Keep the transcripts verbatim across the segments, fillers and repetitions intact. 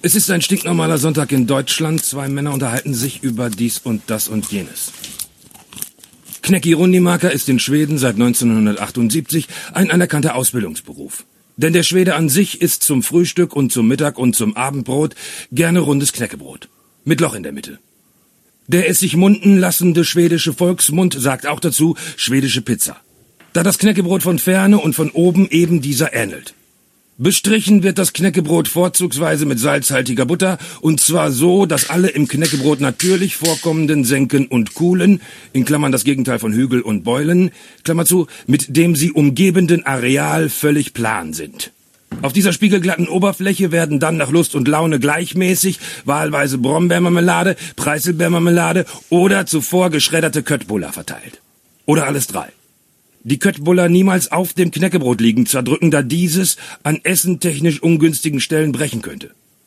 Es ist ein stinknormaler Sonntag in Deutschland. Zwei Männer unterhalten sich über dies und das und jenes. Knäcki Rundimaker ist in Schweden seit neunzehnhundertachtundsiebzig ein anerkannter Ausbildungsberuf. Denn der Schwede an sich isst zum Frühstück und zum Mittag und zum Abendbrot gerne rundes Knäckebrot. Mit Loch in der Mitte. Der es sich munden lassende schwedische Volksmund sagt auch dazu schwedische Pizza. Da das Knäckebrot von Ferne und von oben eben dieser ähnelt. Bestrichen wird das Knäckebrot vorzugsweise mit salzhaltiger Butter, und zwar so, dass alle im Knäckebrot natürlich vorkommenden Senken und Kuhlen, in Klammern das Gegenteil von Hügel und Beulen, Klammer zu, mit dem sie umgebenden Areal völlig plan sind. Auf dieser spiegelglatten Oberfläche werden dann nach Lust und Laune gleichmäßig wahlweise Brombeermarmelade, Preiselbeermarmelade oder zuvor geschredderte Köttbullar verteilt. Oder alles drei. Die Köttbullar niemals auf dem Knäckebrot liegen zerdrücken, da dieses an essentechnisch ungünstigen Stellen brechen könnte.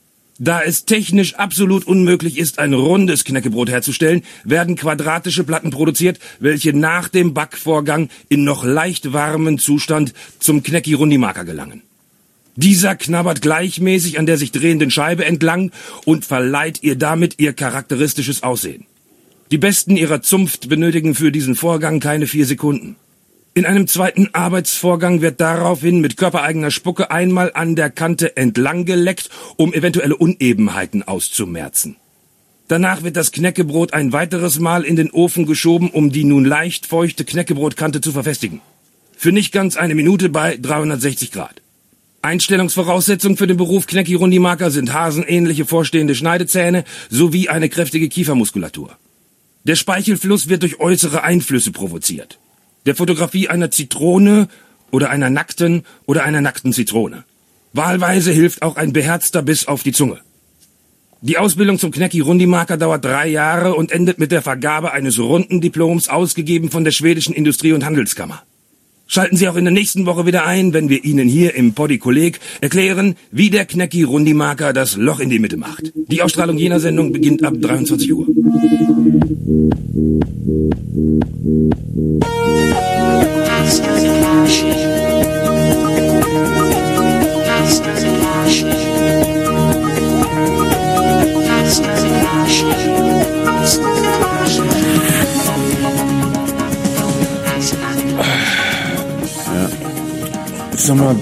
Da es technisch absolut unmöglich ist, ein rundes Knäckebrot herzustellen, werden quadratische Platten produziert, welche nach dem Backvorgang in noch leicht warmen Zustand zum Knäcki Rundimaker gelangen. Dieser knabbert gleichmäßig an der sich drehenden Scheibe entlang und verleiht ihr damit ihr charakteristisches Aussehen. Die Besten ihrer Zunft benötigen für diesen Vorgang keine vier Sekunden. In einem zweiten Arbeitsvorgang wird daraufhin mit körpereigener Spucke einmal an der Kante entlang geleckt, um eventuelle Unebenheiten auszumerzen. Danach wird das Knäckebrot ein weiteres Mal in den Ofen geschoben, um die nun leicht feuchte Knäckebrotkante zu verfestigen. Für nicht ganz eine Minute bei dreihundertsechzig Grad. Einstellungsvoraussetzung für den Beruf Knäcki Rundimaker sind hasenähnliche vorstehende Schneidezähne sowie eine kräftige Kiefermuskulatur. Der Speichelfluss wird durch äußere Einflüsse provoziert. Der Fotografie einer Zitrone oder einer nackten oder einer nackten Zitrone. Wahlweise hilft auch ein beherzter Biss auf die Zunge. Die Ausbildung zum Knäcki Rundimaker dauert drei Jahre und endet mit der Vergabe eines runden Diploms, ausgegeben von der schwedischen Industrie- und Handelskammer. Schalten Sie auch in der nächsten Woche wieder ein, wenn wir Ihnen hier im Poddy Kolleg erklären, wie der Knäcki Rundimaker das Loch in die Mitte macht. Die Ausstrahlung jener Sendung beginnt ab dreiundzwanzig Uhr. Sag mal,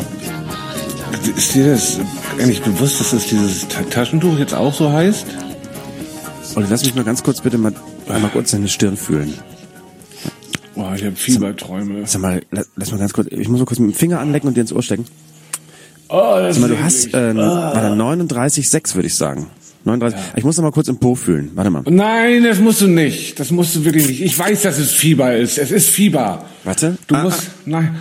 ist dir das eigentlich bewusst, dass das dieses Taschentuch jetzt auch so heißt? Und lass mich mal ganz kurz bitte mal, mal kurz deine Stirn fühlen. Oh, ich hab Fieberträume. Sag mal, lass, lass mal ganz kurz, ich muss mal kurz mit dem Finger anlecken und dir ins Ohr stecken. Oh, das Sag mal, du ist hast äh, oh. neununddreißig Komma sechs, würde ich sagen. neununddreißig. Ja. Ich muss noch mal kurz im Po fühlen. Warte mal. Nein, das musst du nicht. Das musst du wirklich nicht. Ich weiß, dass es Fieber ist. Es ist Fieber. Warte. Du ah, musst... Ah. Nein.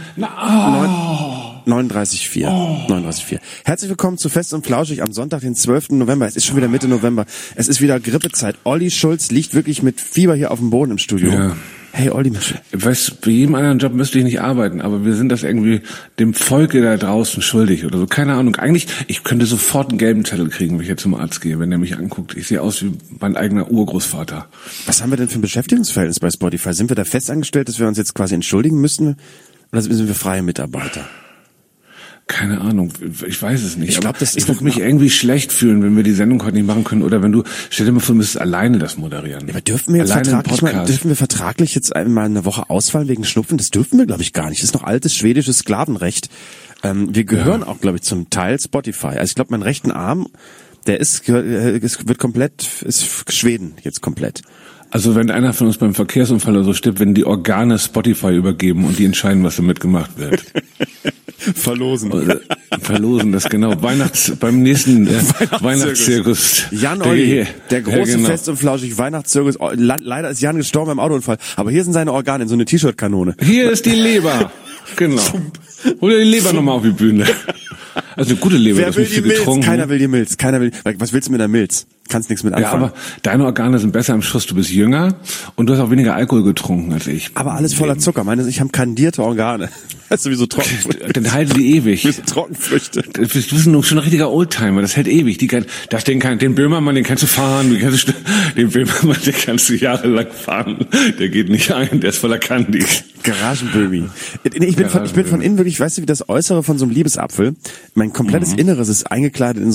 Na, oh. neununddreißig Komma vier. Oh. neununddreißig Komma vier. Herzlich willkommen zu Fest und Flauschig am Sonntag, den zwölften November. Es ist schon wieder Mitte November. Es ist wieder Grippezeit. Olli Schulz liegt wirklich mit Fieber hier auf dem Boden im Studio. Ja. Hey Olli, weißt, bei jedem anderen Job müsste ich nicht arbeiten, aber wir sind das irgendwie dem Volke da draußen schuldig oder so. Keine Ahnung. Eigentlich, ich könnte sofort einen gelben Zettel kriegen, wenn ich jetzt zum Arzt gehe, wenn der mich anguckt. Ich sehe aus wie mein eigener Urgroßvater. Was haben wir denn für ein Beschäftigungsverhältnis bei Spotify? Sind wir da festangestellt, dass wir uns jetzt quasi entschuldigen müssten? Oder sind wir freie Mitarbeiter? Keine Ahnung, ich weiß es nicht. Ich glaube, das ich würde mich irgendwie schlecht fühlen, wenn wir die Sendung heute nicht machen können. Oder wenn du, stell dir mal vor, du müsstest alleine das moderieren. Ja, aber dürfen wir jetzt vertraglich, mal, dürfen wir vertraglich jetzt einmal eine Woche ausfallen wegen Schnupfen? Das dürfen wir, glaube ich, gar nicht. Das ist noch altes schwedisches Sklavenrecht. Ähm, wir gehören ja auch, glaube ich, zum Teil Spotify. Also ich glaube, mein rechten Arm, der ist, es wird komplett, ist Schweden jetzt komplett. Also wenn einer von uns beim Verkehrsunfall oder so stirbt, wenn die Organe Spotify übergeben und die entscheiden, was damit gemacht wird. Verlosen. Oder, verlosen, das genau. Weihnachts, beim nächsten äh, Weihnachtszirkus. Jan Olli, der große ja, genau. Fest und Flauschig Weihnachtszirkus. Leider ist Jan gestorben im Autounfall, aber hier sind seine Organe in so eine T-Shirt-Kanone. Hier ist die Leber. Genau. Hol dir die Leber nochmal auf die Bühne. Also eine gute Leber. Wer will die Milz? Getrunken. Keiner will die Milz. Keiner will. Was willst du mit der Milz? Kannst nichts mit anfangen. Ja, aber deine Organe sind besser im Schuss. Du bist jünger und du hast auch weniger Alkohol getrunken als ich. Aber alles voller Zucker. Meine, ich habe kandierte Organe. Das ist sowieso trocken. Dann halten die ewig. Wir sind Trockenfrüchte. Du bist schon ein richtiger Oldtimer. Das hält ewig. Die kann, da stehen kann, den Böhmermann, den kannst du fahren. Den, kannst du, den Böhmermann, den kannst du jahrelang fahren. Der geht nicht ein. Der ist voller Candy. Garagenbömi. Ich bin von, ich bin von innen wirklich, weißt du, wie das Äußere von so einem Liebesapfel. Mein komplettes mhm. Inneres ist eingekleidet in so eine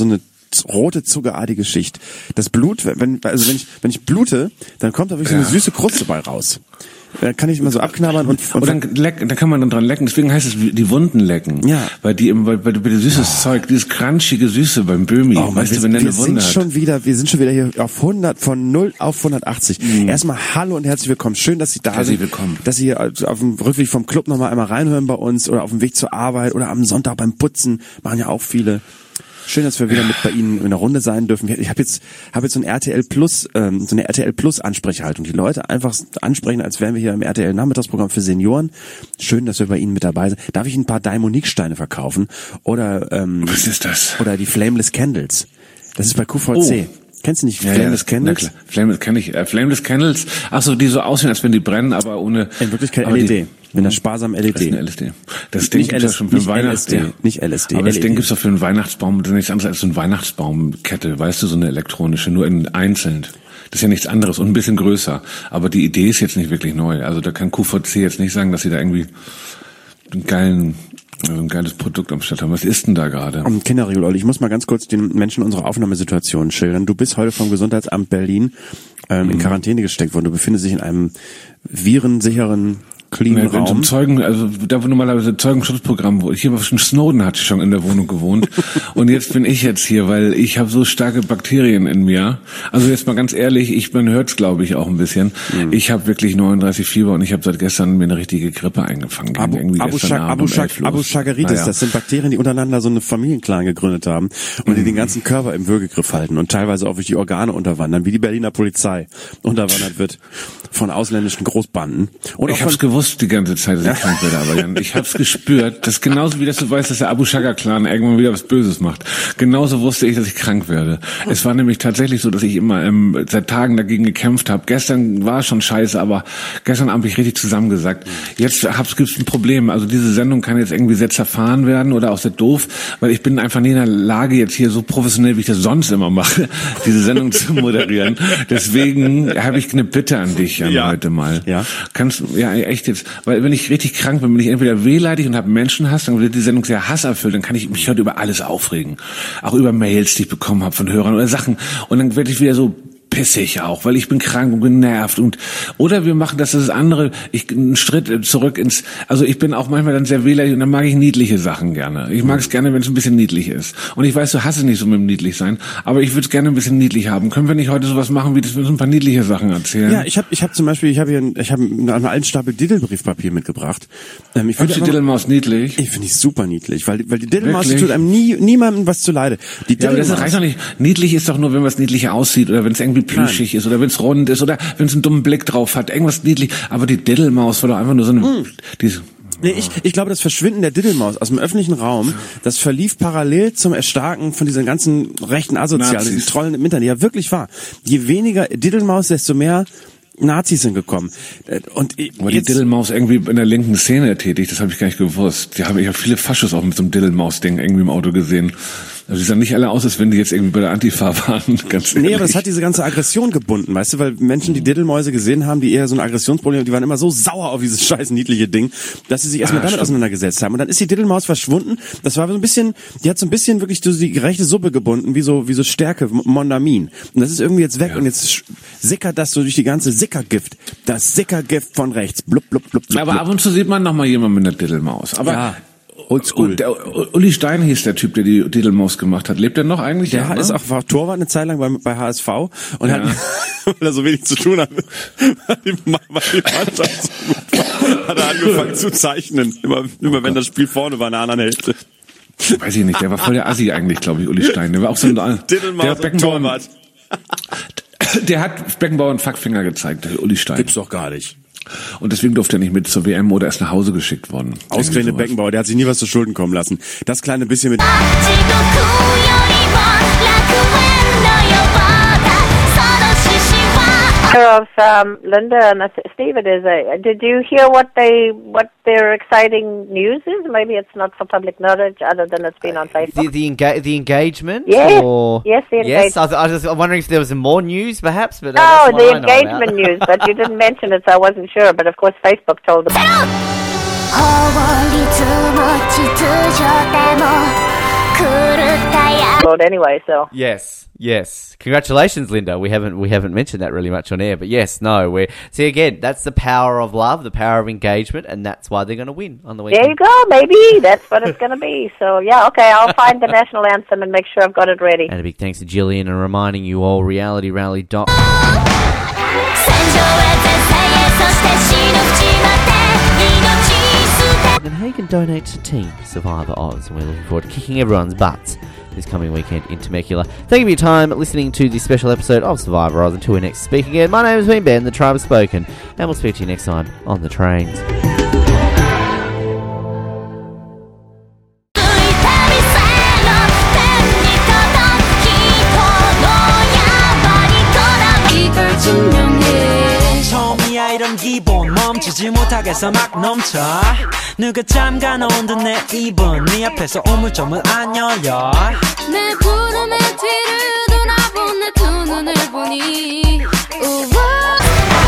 rote, zuckerartige Schicht. Das Blut, wenn, also wenn ich, wenn ich blute, dann kommt da wirklich ja. so eine süße Kruste bei raus. Da kann ich immer so abknabbern und, und, und dann lecken, da kann man dann dran lecken. Deswegen heißt es die Wunden lecken. Ja. Weil die eben, weil, weil du bitte süßes oh. Zeug, dieses crunchige Süße beim Böhmi, oh, weißt wir, du, wenn der wir eine Wunde sind hat. schon wieder, wir sind schon wieder hier auf hundert, von null auf hundertachtzig. Mhm. Erstmal hallo und herzlich willkommen. Schön, dass Sie da herzlich sind. Willkommen. Dass Sie auf dem Rückweg vom Club nochmal einmal reinhören bei uns oder auf dem Weg zur Arbeit oder am Sonntag beim Putzen. Machen ja auch viele. Schön, dass wir wieder mit bei Ihnen in der Runde sein dürfen. Ich habe jetzt habe jetzt so ein R T L Plus, ähm, so eine R T L Plus Ansprechhaltung. Die Leute einfach ansprechen, als wären wir hier im R T L Nachmittagsprogramm für Senioren. Schön, dass wir bei Ihnen mit dabei sind. Darf ich ein paar Daimonik-Steine verkaufen? Oder ähm, was ist das? Oder die Flameless Candles. Das ist bei Q V C. Oh. Kennst du nicht ja, Flameless ja, Candles? Flameless kenn ich. Äh, Flameless Candles. Ach so, die so aussehen, als wenn die brennen, aber ohne. In Wirklichkeit L E D. Mit einer sparsamen L E D. Das ist eine L E D. Das Ding gibt's ja schon für den Weihnachtsbaum. Nicht L S D. Aber das Ding gibt's doch für einen Weihnachtsbaum. Das ist nichts anderes als so eine Weihnachtsbaumkette. Weißt du, so eine elektronische, nur in einzeln. Das ist ja nichts anderes und ein bisschen größer. Aber die Idee ist jetzt nicht wirklich neu. Also da kann Q V C jetzt nicht sagen, dass sie da irgendwie einen geilen ein geiles Produkt am Start haben. Was ist denn da gerade? Um, Kinderriegel, Olli, ich muss mal ganz kurz den Menschen unsere Aufnahmesituation schildern. Du bist heute vom Gesundheitsamt Berlin ähm, mhm. in Quarantäne gesteckt worden. Du befindest dich in einem virensicheren clean ja, Raum. Zeugen, also da wo normalerweise Zeugenschutzprogramm, wo ich hier schon Snowden hatte schon in der Wohnung gewohnt und jetzt bin ich jetzt hier, weil ich habe so starke Bakterien in mir. Also jetzt mal ganz ehrlich, ich man hört's glaube ich auch ein bisschen. Mhm. Ich habe wirklich neununddreißig Fieber und ich habe seit gestern mir eine richtige Grippe eingefangen. Abu, irgendwie Abu, gestern Abu, Abend Abu, Abu Chageritis, naja. Das sind Bakterien, die untereinander so eine Familienclan gegründet haben und die mhm. den ganzen Körper im Würgegriff halten und teilweise auch durch die Organe unterwandern, wie die Berliner Polizei unterwandert wird von ausländischen Großbanden. Und ich hab's gewusst die ganze Zeit, dass ich krank werde, aber Jan, ich hab's gespürt. Das ist genauso wie, dass du weißt, dass der Abu Chagger-Clan irgendwann wieder was Böses macht. Genauso wusste ich, dass ich krank werde. Es war nämlich tatsächlich so, dass ich immer ähm, seit Tagen dagegen gekämpft habe. Gestern war schon scheiße, aber gestern Abend habe ich richtig zusammengesagt. Jetzt hab's, gibt's ein Problem. Also diese Sendung kann jetzt irgendwie sehr zerfahren werden oder auch sehr doof, weil ich bin einfach nie in der Lage, jetzt hier so professionell, wie ich das sonst immer mache, diese Sendung zu moderieren. Deswegen habe ich eine Bitte an dich, Jan, ja. heute mal. Ja. Kannst ja echt jetzt, weil wenn ich richtig krank bin, bin ich entweder wehleidig und habe Menschenhass, dann wird die Sendung sehr hasserfüllt, dann kann ich mich heute über alles aufregen. Auch über Mails, die ich bekommen habe von Hörern oder Sachen. Und dann werde ich wieder so pissig auch, weil ich bin krank und genervt und oder wir machen das das andere, ich einen Schritt zurück ins, also ich bin auch manchmal dann sehr wählerisch und dann mag ich niedliche Sachen gerne. Ich mag es gerne, wenn es ein bisschen niedlich ist. Und ich weiß, du hast es nicht so mit dem niedlich sein, aber ich würde es gerne ein bisschen niedlich haben. Können wir nicht heute sowas machen, wie das wir uns ein paar niedliche Sachen erzählen? Ja, ich habe ich habe zum Beispiel, ich habe hier, ich habe einen alten Stapel Diddelbriefpapier mitgebracht. Ähm, ich finde die Diddelmaus niedlich. Ich finde die super niedlich, weil weil die Diddelmaus tut einem nie niemandem was zuleide. Die ja, aber das reicht doch nicht. Niedlich ist doch nur, wenn was niedlich aussieht oder wenn es irgendwie plüschig Nein. ist oder wenn es rund ist oder wenn es einen dummen Blick drauf hat, irgendwas niedlich. Aber die Diddelmaus war doch einfach nur so eine... Mm. Die, Nee, ich, ich glaube, das Verschwinden der Diddelmaus aus dem öffentlichen Raum, das verlief parallel zum Erstarken von diesen ganzen rechten Asozialen, diesen Trollen im Internet. Ja, wirklich wahr. Je weniger Diddelmaus, desto mehr Nazis sind gekommen. Und aber die Diddelmaus irgendwie in der linken Szene tätig, das habe ich gar nicht gewusst. Die habe ich habe viele Faschos auch mit so einem Diddelmaus-Ding irgendwie im Auto gesehen. Also die sahen nicht alle aus, als wenn die jetzt irgendwie bei der Antifa waren. Ganz nee, aber es hat diese ganze Aggression gebunden, weißt du, weil Menschen, die Diddelmäuse gesehen haben, die eher so ein Aggressionsproblem, die waren immer so sauer auf dieses scheiß niedliche Ding, dass sie sich erstmal ah, damit stimmt. auseinandergesetzt haben. Und dann ist die Diddelmaus verschwunden. Das war so ein bisschen, die hat so ein bisschen wirklich so die gerechte Suppe gebunden, wie so wie so Stärke, Mondamin. Und das ist irgendwie jetzt weg ja. und jetzt sickert das so durch die ganze Sickergift. Das Sickergift von rechts. Blub, blub, blub, blub, aber ab und zu sieht man noch mal jemanden mit einer Diddelmaus. Aber ja. Oldschool. Der Uli Stein hieß der Typ, der die Diddelmaus gemacht hat. Lebt er noch eigentlich? Der ja, ist auch war Torwart eine Zeit lang bei, bei H S V und ja. hat, weil er so wenig zu tun hat, hat die Mannschaft so gut, hat er angefangen zu zeichnen. Immer, immer oh wenn das Spiel vorne war, in der anderen Hälfte. Weiß ich nicht, der war voll der Assi eigentlich, glaube ich, Uli Stein. Der war auch so ein Diddelmaus und Torwart. Der hat Beckenbauer einen Fuckfinger gezeigt, der Uli Stein. Gibt's doch gar nicht. Und deswegen durfte er nicht mit zur W M oder erst nach Hause geschickt worden. Ausgerechnet Beckenbauer, der hat sich nie was zu Schulden kommen lassen. Das kleine bisschen mit... Of um, Linda and Steve, it is. Uh, did you hear what they what their exciting news is? Maybe it's not for public knowledge, other than it's been on Facebook. The the, enga- the engagement. Yes, or... yes, the engagement. Yes, I was, I was just wondering if there was more news, perhaps. But uh, no, that's the engagement news. But you didn't mention it, so I wasn't sure. But of course, Facebook told them. anyway. So yes, yes. Congratulations, Linda. We haven't we haven't mentioned that really much on air, but yes, no. We see again. That's the power of love, the power of engagement, and that's why they're going to win on the weekend. There you go. Maybe that's what it's going to be. So yeah, okay. I'll find the national anthem and make sure I've got it ready. And a big thanks to Gillian and reminding you all reality rally dot. And how you can donate to Team Survivor Oz. And we're looking forward to kicking everyone's butts this coming weekend in Temecula. Thank you for your time listening to this special episode of Survivor Oz. Until we next speak again, my name has been Ben, the Tribe has spoken, and we'll speak to you next time on the trains. 이런 기분 멈추지 못하겠어 막 넘쳐 누가 잠가놓은 듯 내 입은 네 앞에서 우물쭈물 안 열려 내 구름의 뒤를 돌아본 내 두 눈을 보니 우와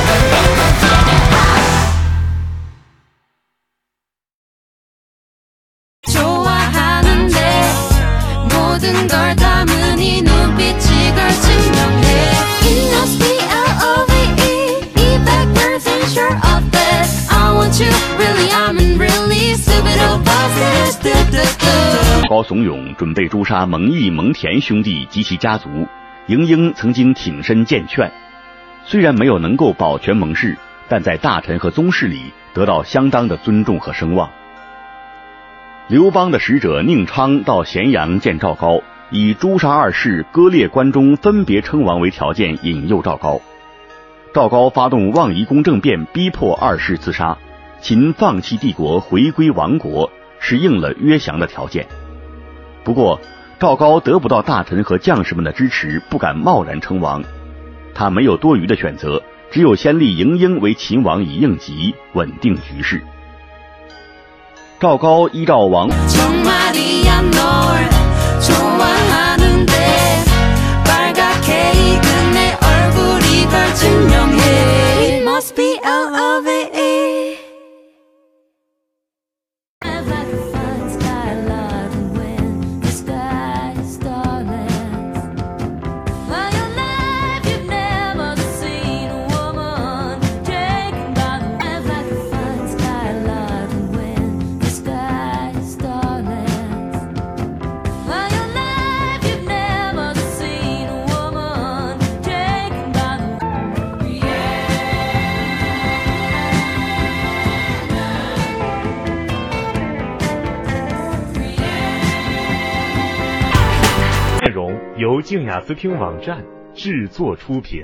좋아하는데 모든 걸 담은 이 눈빛이 걸 증명해 It must be L-O-V-E sure of that I want you really I'm in really stupid old business 高怂恿准备诛杀蒙毅蒙恬兄弟及其家族，莹莹曾经挺身荐劝，虽然没有能够保全蒙氏，但在大臣和宗室里得到相当的尊重和声望。刘邦的使者宁昌到咸阳见赵高，以诛杀二世割裂关中分别称王为条件引诱赵高。赵高发动望夷宫政变，逼迫二世自杀，秦放弃帝国回归亡国，是应了约降的条件。不过赵高得不到大臣和将士们的支持，不敢贸然称王，他没有多余的选择，只有先立嬴婴为秦王以应急，稳定局势。赵高依照王 It must be L-O-V-E Like a fun skyline and when the sky is starless By your life you've never seen a woman taken by the wind Like a fun skyline and when the sky is starless By your life you've never seen a woman taken by the wind 内容由静雅思听网站制作出品。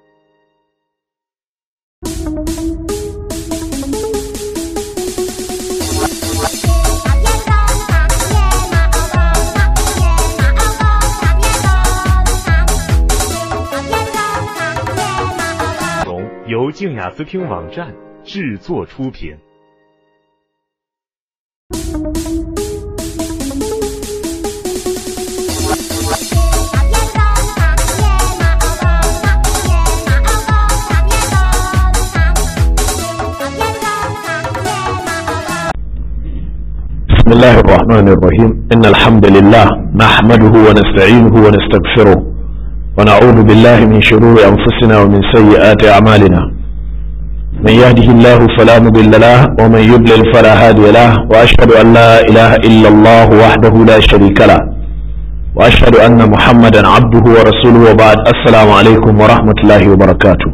内容由静雅思听网站制作出品。 بسم الله الرحمن الرحيم إن الحمد لله نحمده ونستعينه ونستغفره ونعوذ بالله من شرور أنفسنا ومن سيئات أعمالنا من يهده الله فلا مضل له ومن يضلل فلا هادي له وأشهد أن لا إله إلا الله وحده لا شريك له وأشهد أن محمدا عبده ورسوله وبعد السلام عليكم ورحمة الله وبركاته.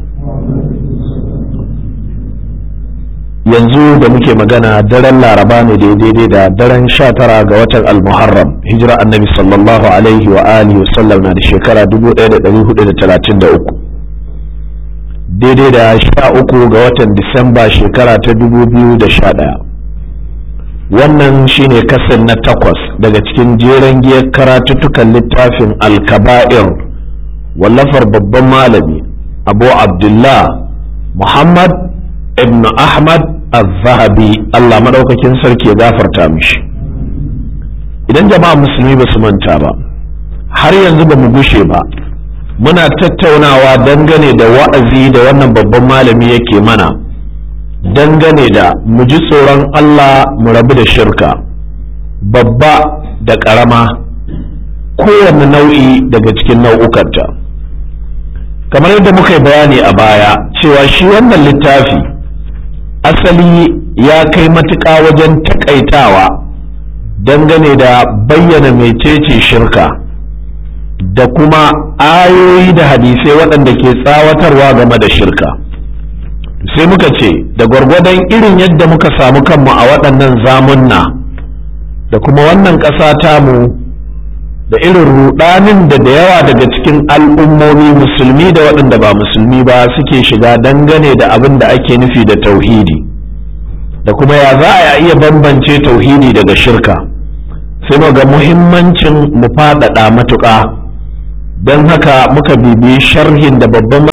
yanzu da muke magana daren laraba ne daidai da daren sha tara ga watan al-muharram hijira annabi sallallahu alaihi wa alihi wa sallam na da shekara dubu ɗaya da ɗari hudu da talatin da uku daidai da sha uku ga watan disamba shekara ta dubu biyu da sha ɗaya. wannan shine kasar na takwas daga cikin jeren giyar karatuttukan littafin al-kaba'ir wallafar babban malami abu abdullah muhammad ibn ahmad al-zahabi Allah madaukakin sarki ya gafarta mishi. Idan jama'a musulmi ba su manta ba har yanzu ba mu gushe ba muna tattaunawa dangane da wa'azi da wannan babban malami yake mana dangane da mu ji tsoron Allah mu rabu da shirka babba da karama kowane nau'i daga cikin nau'ukanta. Kamar yadda muka yi bayani a baya cewa shi wannan littafi asali ya kai matuƙa wajen takaitawa dangane da bayyana mecece shirka da kuma ayoyi da hadisai waɗanda ke tsawatarwa game da shirka. Sai muka ce da gwargwadon irin yadda muka samu kanmu a waɗannan zamunna da kuma wannan ƙasa tamu da irin ruɗanin da da yawa daga cikin al'ummomi musulmi da waɗanda ba musulmi ba suke shiga dangane da abin da ake nufi da tauhidi da kuma ya za a iya bambance tauhidi daga shirka, sai mu ga muhimmancin mu faɗaɗa matuƙa. Don haka muka bibiyi sharhin da babban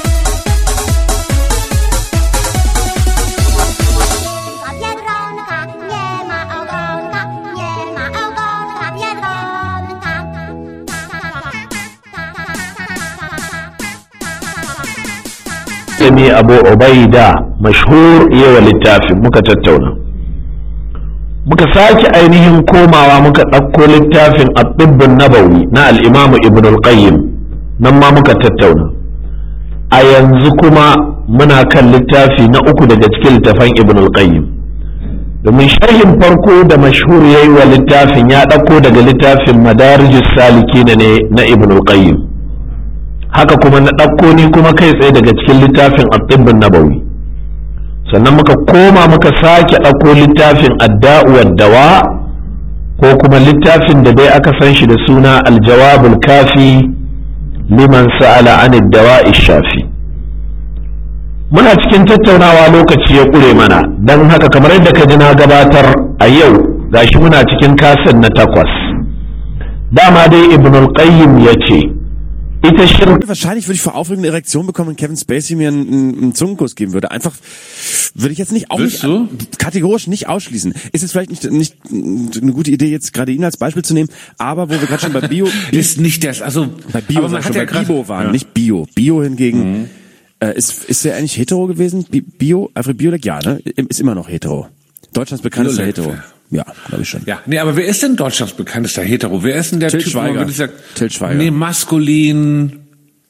malami Abu Ubaida mashhur yawa littafin muka tattauna, muka sake ainihin komawa muka ɗauko littafin at-tibb an-nabawi na al-Imam Ibn al-Qayyim, nan ma muka tattauna. A yanzu kuma muna kan littafi na uku daga cikin littafan Ibn al-Qayyim, domin sharhin farko da mashhur yayi wa littafin ya ɗauko daga littafin Madarijus Salikin ne na Ibn al-Qayyim. Haka kuma na ɗauko ni kuma kai tsaye daga cikin littafin at-tibb an-nabawi. Sannan muka koma muka sake ɗauko littafin ad-da'u wad-dawa, ko kuma littafin da dai aka san shi da suna al-jawabul kafi liman sa'ala an ad-dawa'i shafi. Muna cikin tattaunawa lokaci ya ƙure mana, don haka kamar yadda ka ji na gabatar a yau gashi muna cikin kasan na takwas. Dama dai Ibn al-Qayyim ya ce ita shirka. Wahrscheinlich würde ich vor Aufregung eine Erektion bekommen, wenn Kevin Spacey mir einen, einen Zungenkuss geben würde. Einfach würde ich jetzt nicht auch nicht, kategorisch nicht ausschließen. Ist es vielleicht nicht nicht eine gute Idee, jetzt gerade ihn als Beispiel zu nehmen, aber wo wir gerade schon bei Bio ist nicht das, also bei Bio, aber man schon hat bei ja Bibo waren, ja. Nicht Bio. Bio hingegen mhm. äh, ist ist er eigentlich hetero gewesen? Bio, Alfred Biolek, ja, ne? Ist immer noch hetero. Deutschlands bekanntester Hetero. Ja, glaube ich schon. Ja, nee, aber wer ist denn Deutschlands bekanntester Hetero? Wer ist denn der Til Typ, Schweiger. wo man sagt, Til Schweiger. Nee, maskulin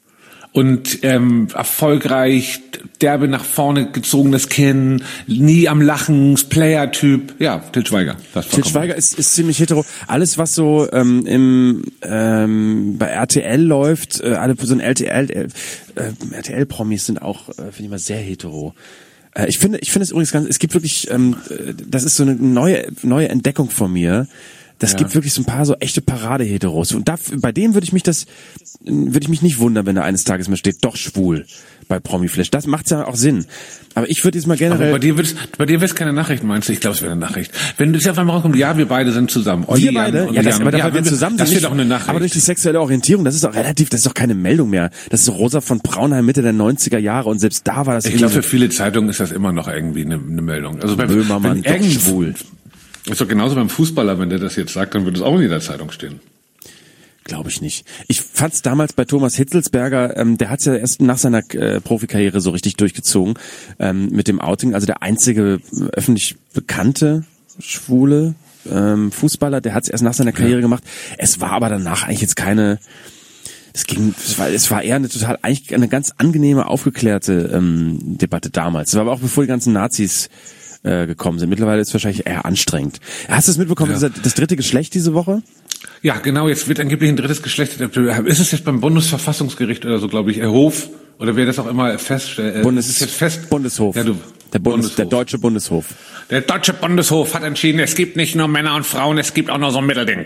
und ähm, erfolgreich, derbe nach vorne gezogenes Kinn, nie am Lachen, Player-Typ. Ja, Til Schweiger. Til Schweiger ist, ist ziemlich hetero. Alles, was so ähm, im ähm, bei R T L läuft, äh, alle so ein L T L, äh, R T L-Promis sind auch, äh, finde ich mal, sehr hetero. Ich finde, ich finde es übrigens ganz, es gibt wirklich, ähm, das ist so eine neue, neue Entdeckung von mir. Das ja. gibt wirklich so ein paar so echte Parade-Heteros. Und da, bei denen würde ich mich das, würde ich mich nicht wundern, wenn da eines Tages mal steht, doch schwul bei Promiflash. Das macht ja auch Sinn. Aber ich würde jetzt mal generell. Aber bei dir wird's, bei dir wird's keine Nachricht, meinst du? Ich glaube, es wäre eine Nachricht. Wenn du jetzt auf einmal rauskommt, ja, wir beide sind zusammen. Olli, wir beide? Ja, das, aber ja, wir zusammen das sind. Das wird auch eine Nachricht. Aber durch die sexuelle Orientierung, das ist auch relativ, das ist doch keine Meldung mehr. Das ist so Rosa von Braunheim Mitte der neunziger Jahre und selbst da war das. Ich glaube, für viele Zeitungen ist das immer noch irgendwie eine, eine Meldung. Also beim Böhmermann, doch schwul. Ist doch genauso beim Fußballer, wenn der das jetzt sagt, dann würde es auch in jeder Zeitung stehen. Glaube ich nicht. Ich fand's damals bei Thomas Hitzelsberger, ähm, der hat's ja erst nach seiner äh, Profikarriere so richtig durchgezogen ähm, mit dem Outing. Also der einzige öffentlich bekannte schwule ähm, Fußballer, der hat's erst nach seiner Karriere ja. gemacht. Es war aber danach eigentlich jetzt keine. Es ging, es war, es war eher eine total, eigentlich eine ganz angenehme, aufgeklärte ähm, Debatte damals. Es war aber auch bevor die ganzen Nazis äh, gekommen sind. Mittlerweile ist es wahrscheinlich eher anstrengend. Hast du es mitbekommen, ja. das dritte Geschlecht diese Woche? Ja, genau, jetzt wird angeblich ein drittes Geschlecht. Ist es jetzt beim Bundesverfassungsgericht oder so, glaube ich, Herr Hof, oder wer das auch immer feststellt? Bundes, ist jetzt fest? Bundeshof. Ja, du, der, Bundes, Bundeshof. Der deutsche Bundeshof. Der deutsche Bundeshof hat entschieden, es gibt nicht nur Männer und Frauen, es gibt auch noch so ein Mittelding.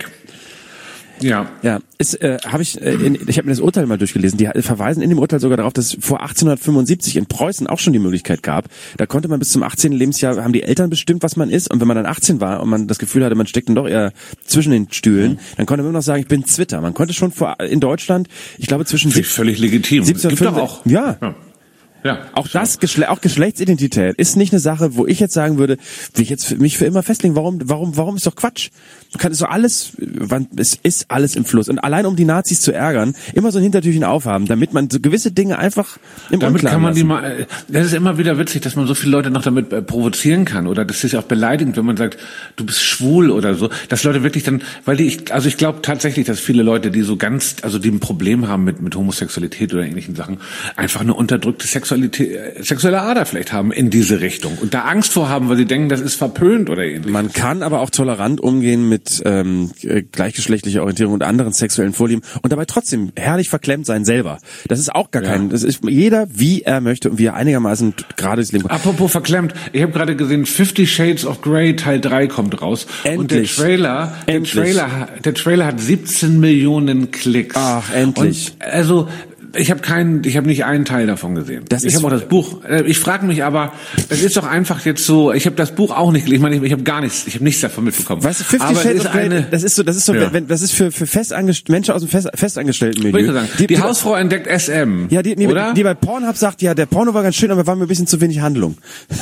Ja. Ja, ist, äh, habe ich, äh, in, ich habe mir das Urteil mal durchgelesen. Die verweisen in dem Urteil sogar darauf, dass es vor achtzehnhundertfünfundsiebzig in Preußen auch schon die Möglichkeit gab. Da konnte man bis zum achtzehnten Lebensjahr, haben die Eltern bestimmt, was man ist. Und wenn man dann achtzehn war und man das Gefühl hatte, man steckt dann doch eher zwischen den Stühlen, mhm. dann konnte man immer noch sagen, ich bin Zwitter. Man konnte schon vor, in Deutschland, ich glaube zwischen... Völlig legitim. siebzehn, gibt doch auch. Ja. ja. Ja, auch das, Geschle- auch Geschlechtsidentität ist nicht eine Sache, wo ich jetzt sagen würde, will ich jetzt für mich für immer festlegen, warum, warum, warum ist doch Quatsch? Du kannst so alles, es ist alles im Fluss. Und allein um die Nazis zu ärgern, immer so ein Hintertürchen aufhaben, damit man so gewisse Dinge einfach im Damit Unklaren kann man lassen. die mal, das ist immer wieder witzig, dass man so viele Leute noch damit äh, provozieren kann, oder das ist auch beleidigend, wenn man sagt, du bist schwul oder so, dass Leute wirklich dann, weil die, ich, also ich glaube tatsächlich, dass viele Leute, die so ganz, also die ein Problem haben mit, mit Homosexualität oder ähnlichen Sachen, einfach eine unterdrückte Sexualität, äh, sexuelle Ader vielleicht haben in diese Richtung und da Angst vor haben, weil sie denken, das ist verpönt oder ähnliches. Man kann aber auch tolerant umgehen mit ähm, gleichgeschlechtlicher Orientierung und anderen sexuellen Vorlieben und dabei trotzdem herrlich verklemmt sein selber. Das ist auch gar Ja. kein, das ist jeder, wie er möchte und wie er einigermaßen gerade das Leben. Apropos verklemmt, ich habe gerade gesehen, Fifty Shades of Grey Teil drei kommt raus. Endlich. Und der Trailer, der Endlich. Trailer, der Trailer hat siebzehn Millionen Klicks. Ach, endlich. Und also ich habe keinen, ich habe nicht einen Teil davon gesehen. Das ich ist- habe auch das Buch. äh, Ich frage mich aber, es ist doch einfach jetzt so. Ich habe das Buch auch nicht gelesen. Ich meine, ich, ich habe gar nichts, ich habe nichts davon mitbekommen. Weißt du, Fifty aber es Shades ist of Grey, eine, das ist so, das ist so, Ja. wenn, das ist für, für Festangestellte, Menschen aus dem Fest, Festangestelltenmilieu. Will ich sagen, die, die Hausfrau entdeckt S M. Ja, die, die, oder? die bei Pornhub sagt, ja, der Porno war ganz schön, aber war mir ein bisschen zu wenig Handlung.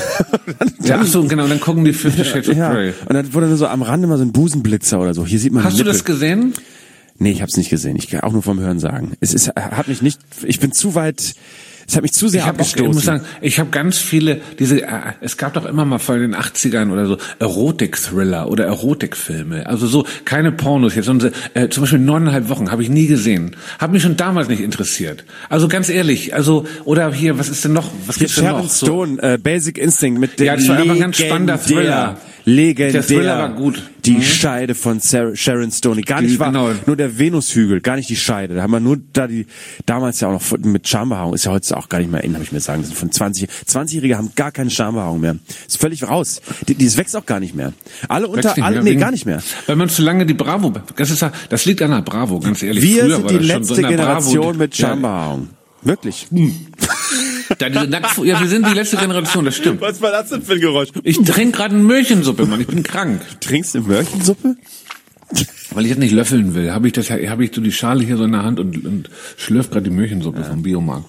ja, ach so, genau. Und dann gucken die Fifty Shades of Ja, Grey. und dann wurde nur so am Rande mal so ein Busenblitzer oder so. Hier sieht man Hast du Nippel. das gesehen? Nee, ich hab's nicht gesehen. Ich kann auch nur vom Hören sagen. Es ist, hat mich nicht, ich bin zu weit, es hat mich zu sehr Ich, hab auch, abgestoßen. ich muss sagen, ich habe ganz viele, diese, äh, es gab doch immer mal vor den achtzigern oder so Erotik-Thriller oder Erotikfilme. Also so, keine Pornos jetzt. Sondern, äh, zum Beispiel neuneinhalb Wochen habe ich nie gesehen. Hat mich schon damals nicht interessiert. Also ganz ehrlich, also, oder hier, was ist denn noch? Was Hier gibt's denn Sharon noch? So, Stone, äh, Basic Instinct mit dem Ja, das war einfach ein ganz spannender Thriller. Legendär. Der Thriller war gut. Die Mhm. Scheide von Sarah, Sharon Stone. Gar Die- nicht wahr, genau. nur der Venushügel, gar nicht die Scheide. Da haben wir nur da die, damals ja auch noch von- mit Schambehaarung, ist ja heute auch gar nicht mehr in, habe ich mir sagen lassen. Von zwanzig, zwanzigjährige haben gar keine Schambehaarung mehr. Ist völlig raus. Die, die wächst auch gar nicht mehr. Alle unter, Wächst nicht alle, mehr, nee, wegen- gar nicht mehr. Weil man zu lange die Bravo, das ist ja, das liegt an der Bravo, ganz ehrlich. Wir Früher sind war die das schon letzte so in der Generation Bravo, mit ja, Schambehaarung. Wirklich. Da diese Nackt- ja, wir sind die letzte Generation, das stimmt. Was war das denn für ein Geräusch? Ich trinke gerade eine Möhrchensuppe, Mann. Ich bin krank. Trinkst du Möhrchensuppe? Weil ich das nicht löffeln will, habe ich das ja, habe ich so die Schale hier so in der Hand und, und schlürf gerade die Möhrchensuppe vom Biomarkt.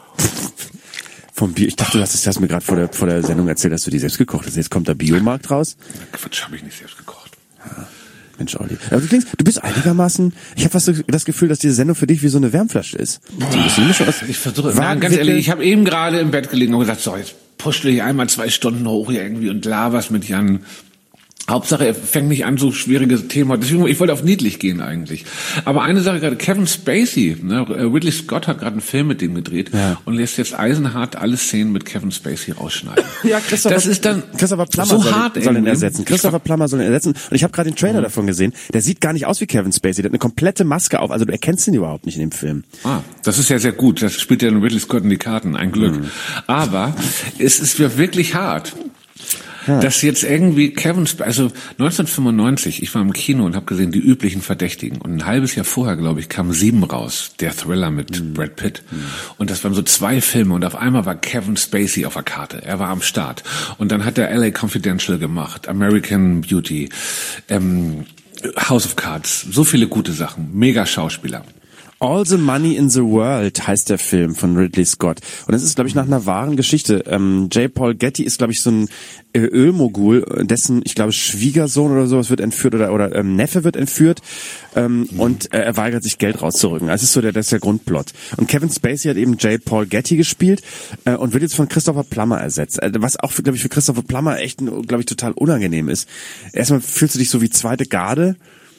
Vom Bier. Ich dachte, du hast es hast mir gerade vor der, vor der Sendung erzählt, dass du die selbst gekocht hast. Jetzt kommt der Biomarkt raus. Quatsch, habe ich nicht selbst gekocht. Mensch, Olli. Aber du klingst, du bist einigermaßen, ich habe fast so das Gefühl, dass diese Sendung für dich wie so eine Wärmflasche ist. So ein bisschen Mischung aus Ich versuche, nein, ganz Wagenwickel. ehrlich, ich habe eben gerade im Bett gelegen und gesagt, so, jetzt pusht du dich einmal zwei Stunden hoch hier irgendwie und laberst mit Jan. Hauptsache, er fängt nicht an, so schwieriges Thema. Deswegen, ich wollte auf niedlich gehen eigentlich. Aber eine Sache gerade, Kevin Spacey, ne, Ridley Scott hat gerade einen Film mit dem gedreht Ja. und lässt jetzt eisenhart alle Szenen mit Kevin Spacey rausschneiden. Ja, Christopher, das ist dann Christopher Plummer so soll, hart soll ihn irgendwie. ersetzen. Christopher Plummer soll ihn ersetzen. Und ich habe gerade den Trailer davon gesehen. Der sieht gar nicht aus wie Kevin Spacey. Der hat eine komplette Maske auf. Also du erkennst ihn überhaupt nicht in dem Film. Ah, das ist ja sehr gut. Das spielt ja dann Ridley Scott in die Karten. Ein Glück. Mhm. Aber es ist wirklich hart. Ja. Dass jetzt irgendwie Kevin, Sp- also neunzehnhundertfünfundneunzig, ich war im Kino und habe gesehen, die üblichen Verdächtigen. Und ein halbes Jahr vorher, glaube ich, kam Sieben raus, der Thriller mit mhm. Brad Pitt. Mhm. Und das waren so zwei Filme und auf einmal war Kevin Spacey auf der Karte. Er war am Start. Und dann hat er L A Confidential gemacht, American Beauty, ähm, House of Cards, so viele gute Sachen, mega Schauspieler. All the Money in the World heißt der Film von Ridley Scott. Und das ist, glaube ich, nach einer wahren Geschichte. Ähm, J. Paul Getty ist, glaube ich, so ein äh, Ölmogul, dessen, ich glaube, Schwiegersohn oder sowas wird entführt oder oder ähm, Neffe wird entführt ähm, mhm. und äh, er weigert sich, Geld rauszurücken. Das ist so der, das ist der Grundplot. Und Kevin Spacey hat eben J. Paul Getty gespielt äh, und wird jetzt von Christopher Plummer ersetzt. Äh, was auch, glaube ich, für Christopher Plummer echt, glaube ich, total unangenehm ist. Erstmal fühlst du dich so wie zweite Garde.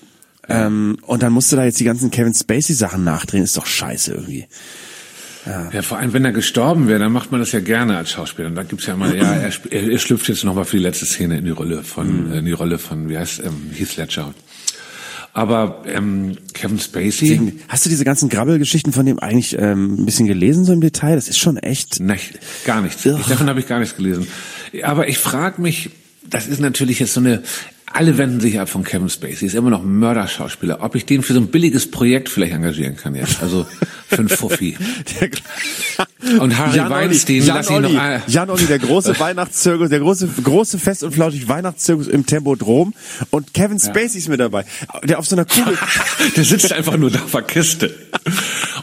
Ähm, und dann musst du da jetzt die ganzen Kevin Spacey Sachen nachdrehen, ist doch scheiße irgendwie. Ja. ja, vor allem, wenn er gestorben wäre, dann macht man das ja gerne als Schauspieler. Und da gibt's ja immer, ja, er, er, er schlüpft jetzt nochmal für die letzte Szene in die Rolle von, mhm. äh, in die Rolle von, wie heißt, ähm, Heath Ledger. Aber ähm, Kevin Spacey. Deswegen, hast du diese ganzen Grabbelgeschichten von dem eigentlich ähm, ein bisschen gelesen, so im Detail? Das ist schon echt. Nein, gar nichts. Ich, davon habe ich gar nichts gelesen. Aber ich frage mich, das ist natürlich jetzt so eine. Alle wenden sich ab von Kevin Spacey, ist immer noch ein Mörderschauspieler. Ob ich den für so ein billiges Projekt vielleicht engagieren kann jetzt, also für einen Fuffi. Und Harry Jan Weinstein, Olli, lass ihn noch ein. Jan Olli, der große Weihnachtszirkus, der große, große Fest- und flauschig Weihnachtszirkus im Tempodrom. Und Kevin Spacey ist mit dabei, der auf so einer Kugel. Der sitzt einfach nur da auf der Kiste.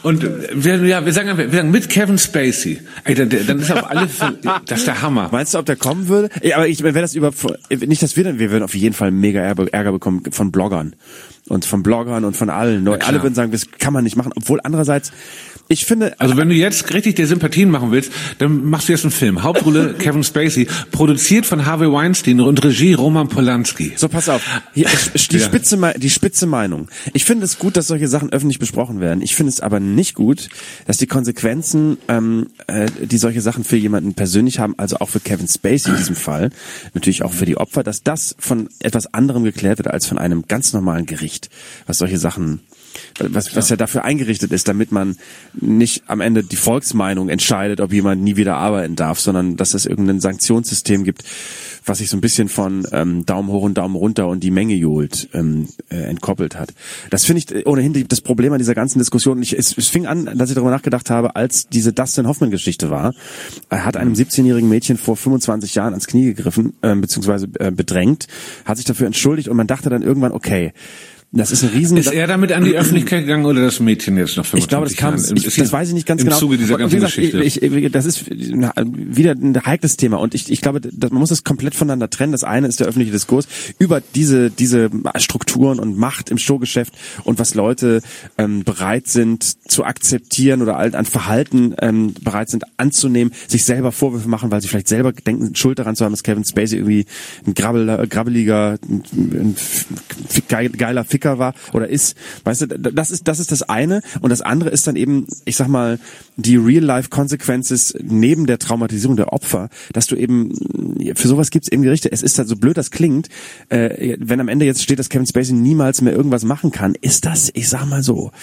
Und wir, ja, wir sagen, wir sagen mit Kevin Spacey. Ey, dann, dann ist auf alle Fälle, das ist der Hammer. Meinst du, ob der kommen würde? Ja, aber ich, wenn das über, nicht, dass wir dann, wir würden auf jeden Fall mega Ärger bekommen von Bloggern. Und von Bloggern und von allen. Ja, alle würden sagen, das kann man nicht machen. Obwohl andererseits, ich finde... Also wenn du jetzt richtig dir Sympathien machen willst, dann machst du jetzt einen Film. Hauptrolle Kevin Spacey, produziert von Harvey Weinstein und Regie Roman Polanski. So, pass auf. Hier, die, ja. spitze, die spitze Meinung. Ich finde es gut, dass solche Sachen öffentlich besprochen werden. Ich finde es aber nicht gut, dass die Konsequenzen, ähm, äh, die solche Sachen für jemanden persönlich haben, also auch für Kevin Spacey in diesem Fall, natürlich auch für die Opfer, dass das von etwas anderem geklärt wird als von einem ganz normalen Gericht. Was solche Sachen, was, was ja dafür eingerichtet ist, damit man nicht am Ende die Volksmeinung entscheidet, ob jemand nie wieder arbeiten darf, sondern dass es irgendein Sanktionssystem gibt, was sich so ein bisschen von ähm, Daumen hoch und Daumen runter und die Menge johlt ähm, äh, entkoppelt hat. Das finde ich ohnehin die, das Problem an dieser ganzen Diskussion. Ich, es, es fing an, dass ich darüber nachgedacht habe, als diese Dustin Hoffman-Geschichte war. Er hat einem siebzehnjährigen Mädchen vor fünfundzwanzig Jahren ans Knie gegriffen, äh, beziehungsweise äh, bedrängt, hat sich dafür entschuldigt und man dachte dann irgendwann, okay, das ist ein Riesen... Ist er damit an die Öffentlichkeit gegangen oder das Mädchen jetzt noch fünfundzwanzig Ich glaube, das kam, Jahren? ich, das weiß ich nicht ganz im genau. Im Zuge dieser ganzen gesagt, Geschichte. Ich, ich, das ist wieder ein heikles Thema und ich, ich glaube, dass man muss das komplett voneinander trennen. Das eine ist der öffentliche Diskurs über diese diese Strukturen und Macht im Showgeschäft und was Leute ähm, bereit sind zu akzeptieren oder an Verhalten ähm, bereit sind anzunehmen, sich selber Vorwürfe machen, weil sie vielleicht selber denken, Schuld daran zu haben, dass Kevin Spacey irgendwie ein grabbel, grabbeliger, ein, ein geiler Ficker war oder ist. Weißt du, das ist das ist das eine und das andere ist dann eben, ich sag mal, die Real-Life-Consequences neben der Traumatisierung der Opfer, dass du eben, für sowas gibt's eben Gerichte. Es ist halt so blöd, das klingt, äh, wenn am Ende jetzt steht, dass Kevin Spacey niemals mehr irgendwas machen kann, ist das, ich sag mal so,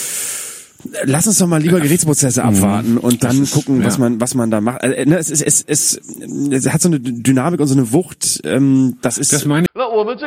lass uns doch mal lieber Gerichtsprozesse abwarten und dann ist, gucken, was ja. man was man da macht. Also, ne, es, es, es, es, es hat so eine Dynamik und so eine Wucht. Ähm, das ist. Das meine ich.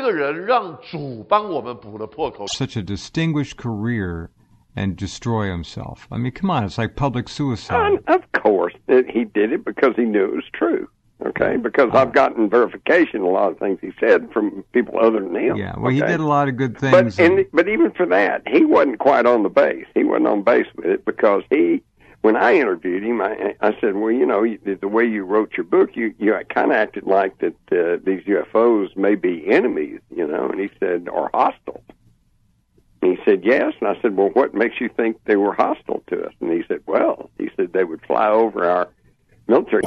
Such a distinguished career and destroy himself. I mean, come on, it's like public suicide. And of course, he did it because he knew it was true. Okay, because I've gotten verification a lot of things he said from people other than him. Yeah, well, okay? He did a lot of good things. But and, but even for that, he wasn't quite on the base. He wasn't on base with it because he, when I interviewed him, I, I said, well, you know, the way you wrote your book, you, you kind of acted like that uh, these U F Os may be enemies, you know, and he said, or hostile. And he said, yes. And I said, well, what makes you think they were hostile to us? And he said, well, he said they would fly over our military.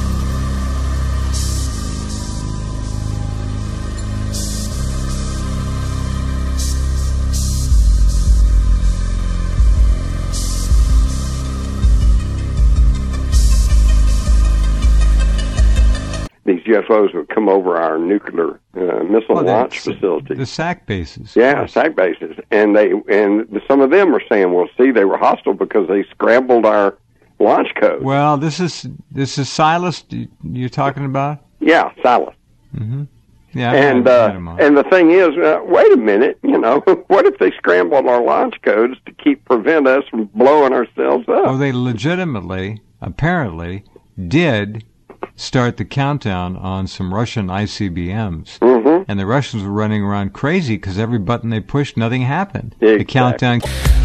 These U F Os would come over our nuclear uh, missile oh, launch facility. The S A C bases. Yeah, S A C bases. And they and some of them are saying, well, see, they were hostile because they scrambled our launch code. Well, this is this is Silas you're talking about? Yeah, Silas. Mm-hmm. Yeah. And uh, and the thing is, uh, wait a minute, you know, what if they scrambled our launch codes to keep prevent us from blowing ourselves up? Oh, they legitimately, apparently, did start the countdown on some Russian I C B Ms. Mm-hmm. And the Russians were running around crazy because every button they pushed, nothing happened. Exactly. The countdown...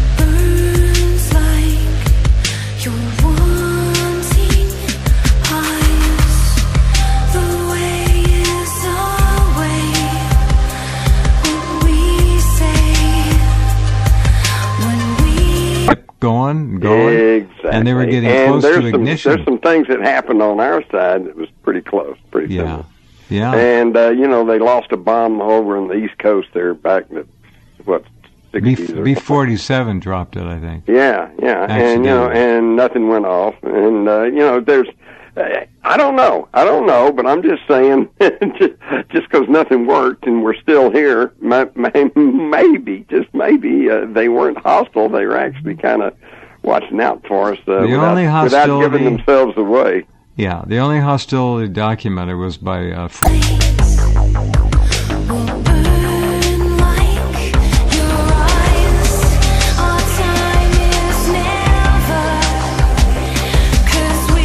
Burns like you're wanting eyes. The way is our way. What we say when we... kept going and going. Exactly. And they were getting and close there's to some, ignition. There's some things that happened on our side that was pretty close, pretty Yeah. similar. Yeah. And, uh, you know, they lost a bomb over on the East Coast there back in the, what, sixties or B forty-seven dropped it, I think. Yeah, yeah. And, you know, and nothing went off. And, uh, you know, there's, uh, I don't know. I don't know, but I'm just saying, just because nothing worked and we're still here, may, may, maybe, just maybe, uh, they weren't hostile. They were actually kind of watching out for us uh, The without, only without hostility- giving themselves away. Yeah, the only hostility documented was by uh, Fr-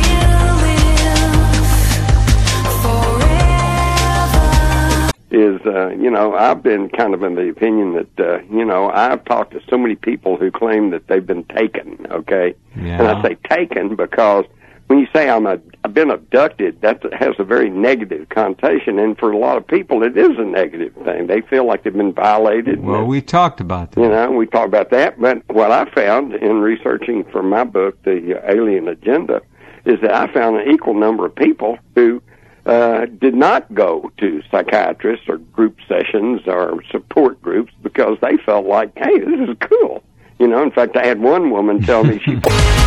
Is uh, uh, you know, I've been kind of in the opinion that, uh, you know, I've talked to so many people who claim that they've been taken, okay? Yeah. And I say taken because when you say I'm a, I've been abducted, that has a very negative connotation, and for a lot of people, it is a negative thing. They feel like they've been violated. Well, and, we talked about that. You know, we talked about that, but what I found in researching for my book, The Alien Agenda, is that I found an equal number of people who uh, did not go to psychiatrists or group sessions or support groups because they felt like, hey, this is cool. You know, in fact, I had one woman tell me she...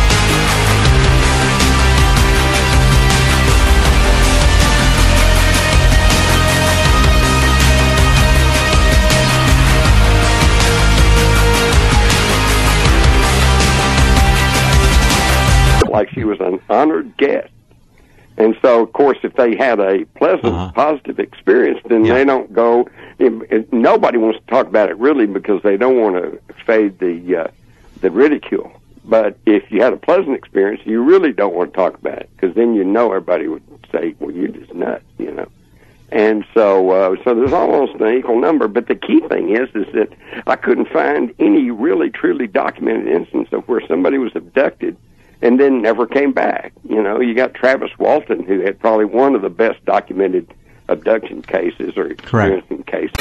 like she was an honored guest. And so, of course, if they had a pleasant, uh-huh. positive experience, then yeah. they don't go... It, it, nobody wants to talk about it, really, because they don't want to fade the uh, the ridicule. But if you had a pleasant experience, you really don't want to talk about it, because then you know everybody would say, well, you're just nuts, you know. And so uh, so there's almost an equal number. But the key thing is, is that I couldn't find any really, truly documented instance of where somebody was abducted and then never came back. You know, you got Travis Walton, who had probably one of the best documented abduction cases or experiencing cases.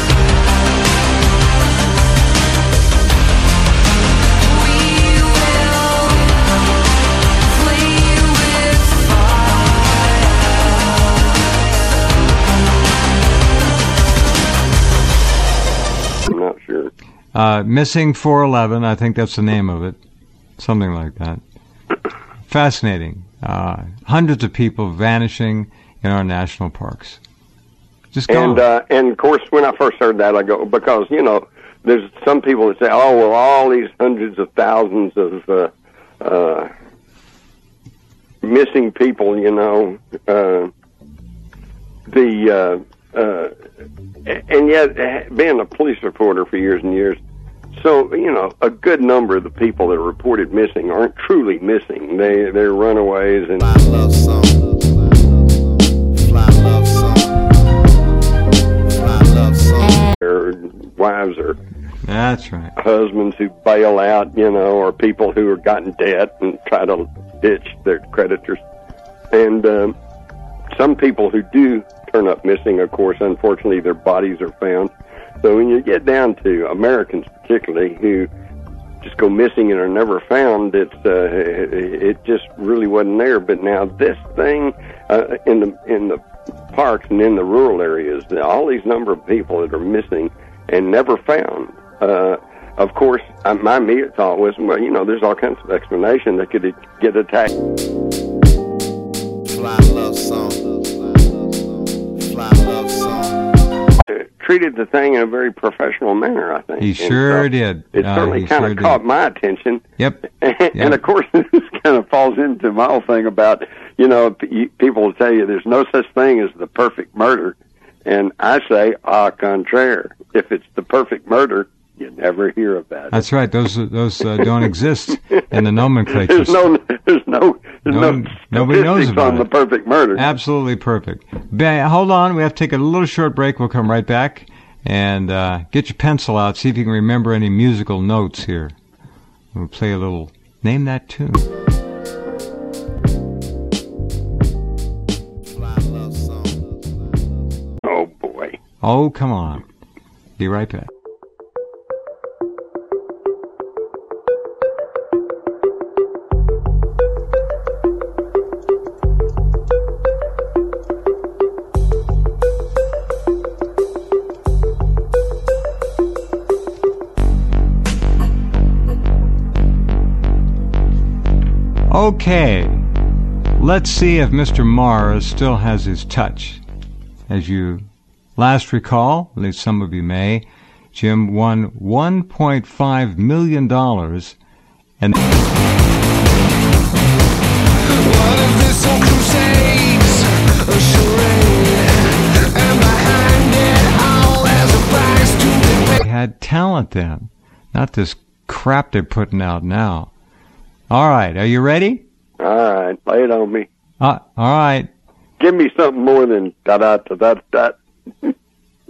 I'm not sure. Uh, Missing four eleven, I think that's the name of it. Something like that. Fascinating. Uh, hundreds of people vanishing in our national parks. Just gone. And, uh, and, of course, when I first heard that, I go, because, you know, there's some people that say, oh, well, all these hundreds of thousands of uh, uh, missing people, you know, uh, the, uh, uh, and yet, being a police reporter for years and years, so, you know, a good number of the people that are reported missing aren't truly missing. They, they're runaways and... Fly love song. Fly love song. Fly love song. Their wives or... That's right. Husbands who bail out, you know, or people who are got in debt and try to ditch their creditors. And um, some people who do turn up missing, of course, unfortunately, their bodies are found. So when you get down to Americans particularly who just go missing and are never found, it's uh, it, it just really wasn't there. But now this thing uh, in the in the parks and in the rural areas, all these number of people that are missing and never found. Uh, of course, uh, my immediate thought was, well, you know, there's all kinds of explanation that could get attacked. Fly love song. Fly love song. Treated the thing in a very professional manner, I think. He sure so did. It uh, certainly kind of sure caught did. my attention. Yep. And, yep. and of course, this kind of falls into my whole thing about, you know, p- people will tell you there's no such thing as the perfect murder. And I say, au contraire. If it's the perfect murder, you never hear about it. That's right. Those those uh, don't exist in the nomenclature. There's no, there's no, there's no, no nobody knows about on it. the perfect murder. Absolutely perfect. Ben, hold on. We have to take a little short break. We'll come right back. And uh, get your pencil out. See if you can remember any musical notes here. We'll play a little Name That Tune. Oh, boy. Oh, come on. Be right back. Okay, let's see if Mister Mars still has his touch. As you last recall, at least some of you may, Jim won one point five million dollars and... What if this all crusades a charade, and behind it all there's a price to be paid? Had talent then, not this crap they're putting out now. All right, are you ready? All right, lay it on me. Uh, all right. Give me something more than da-da-da-da-da.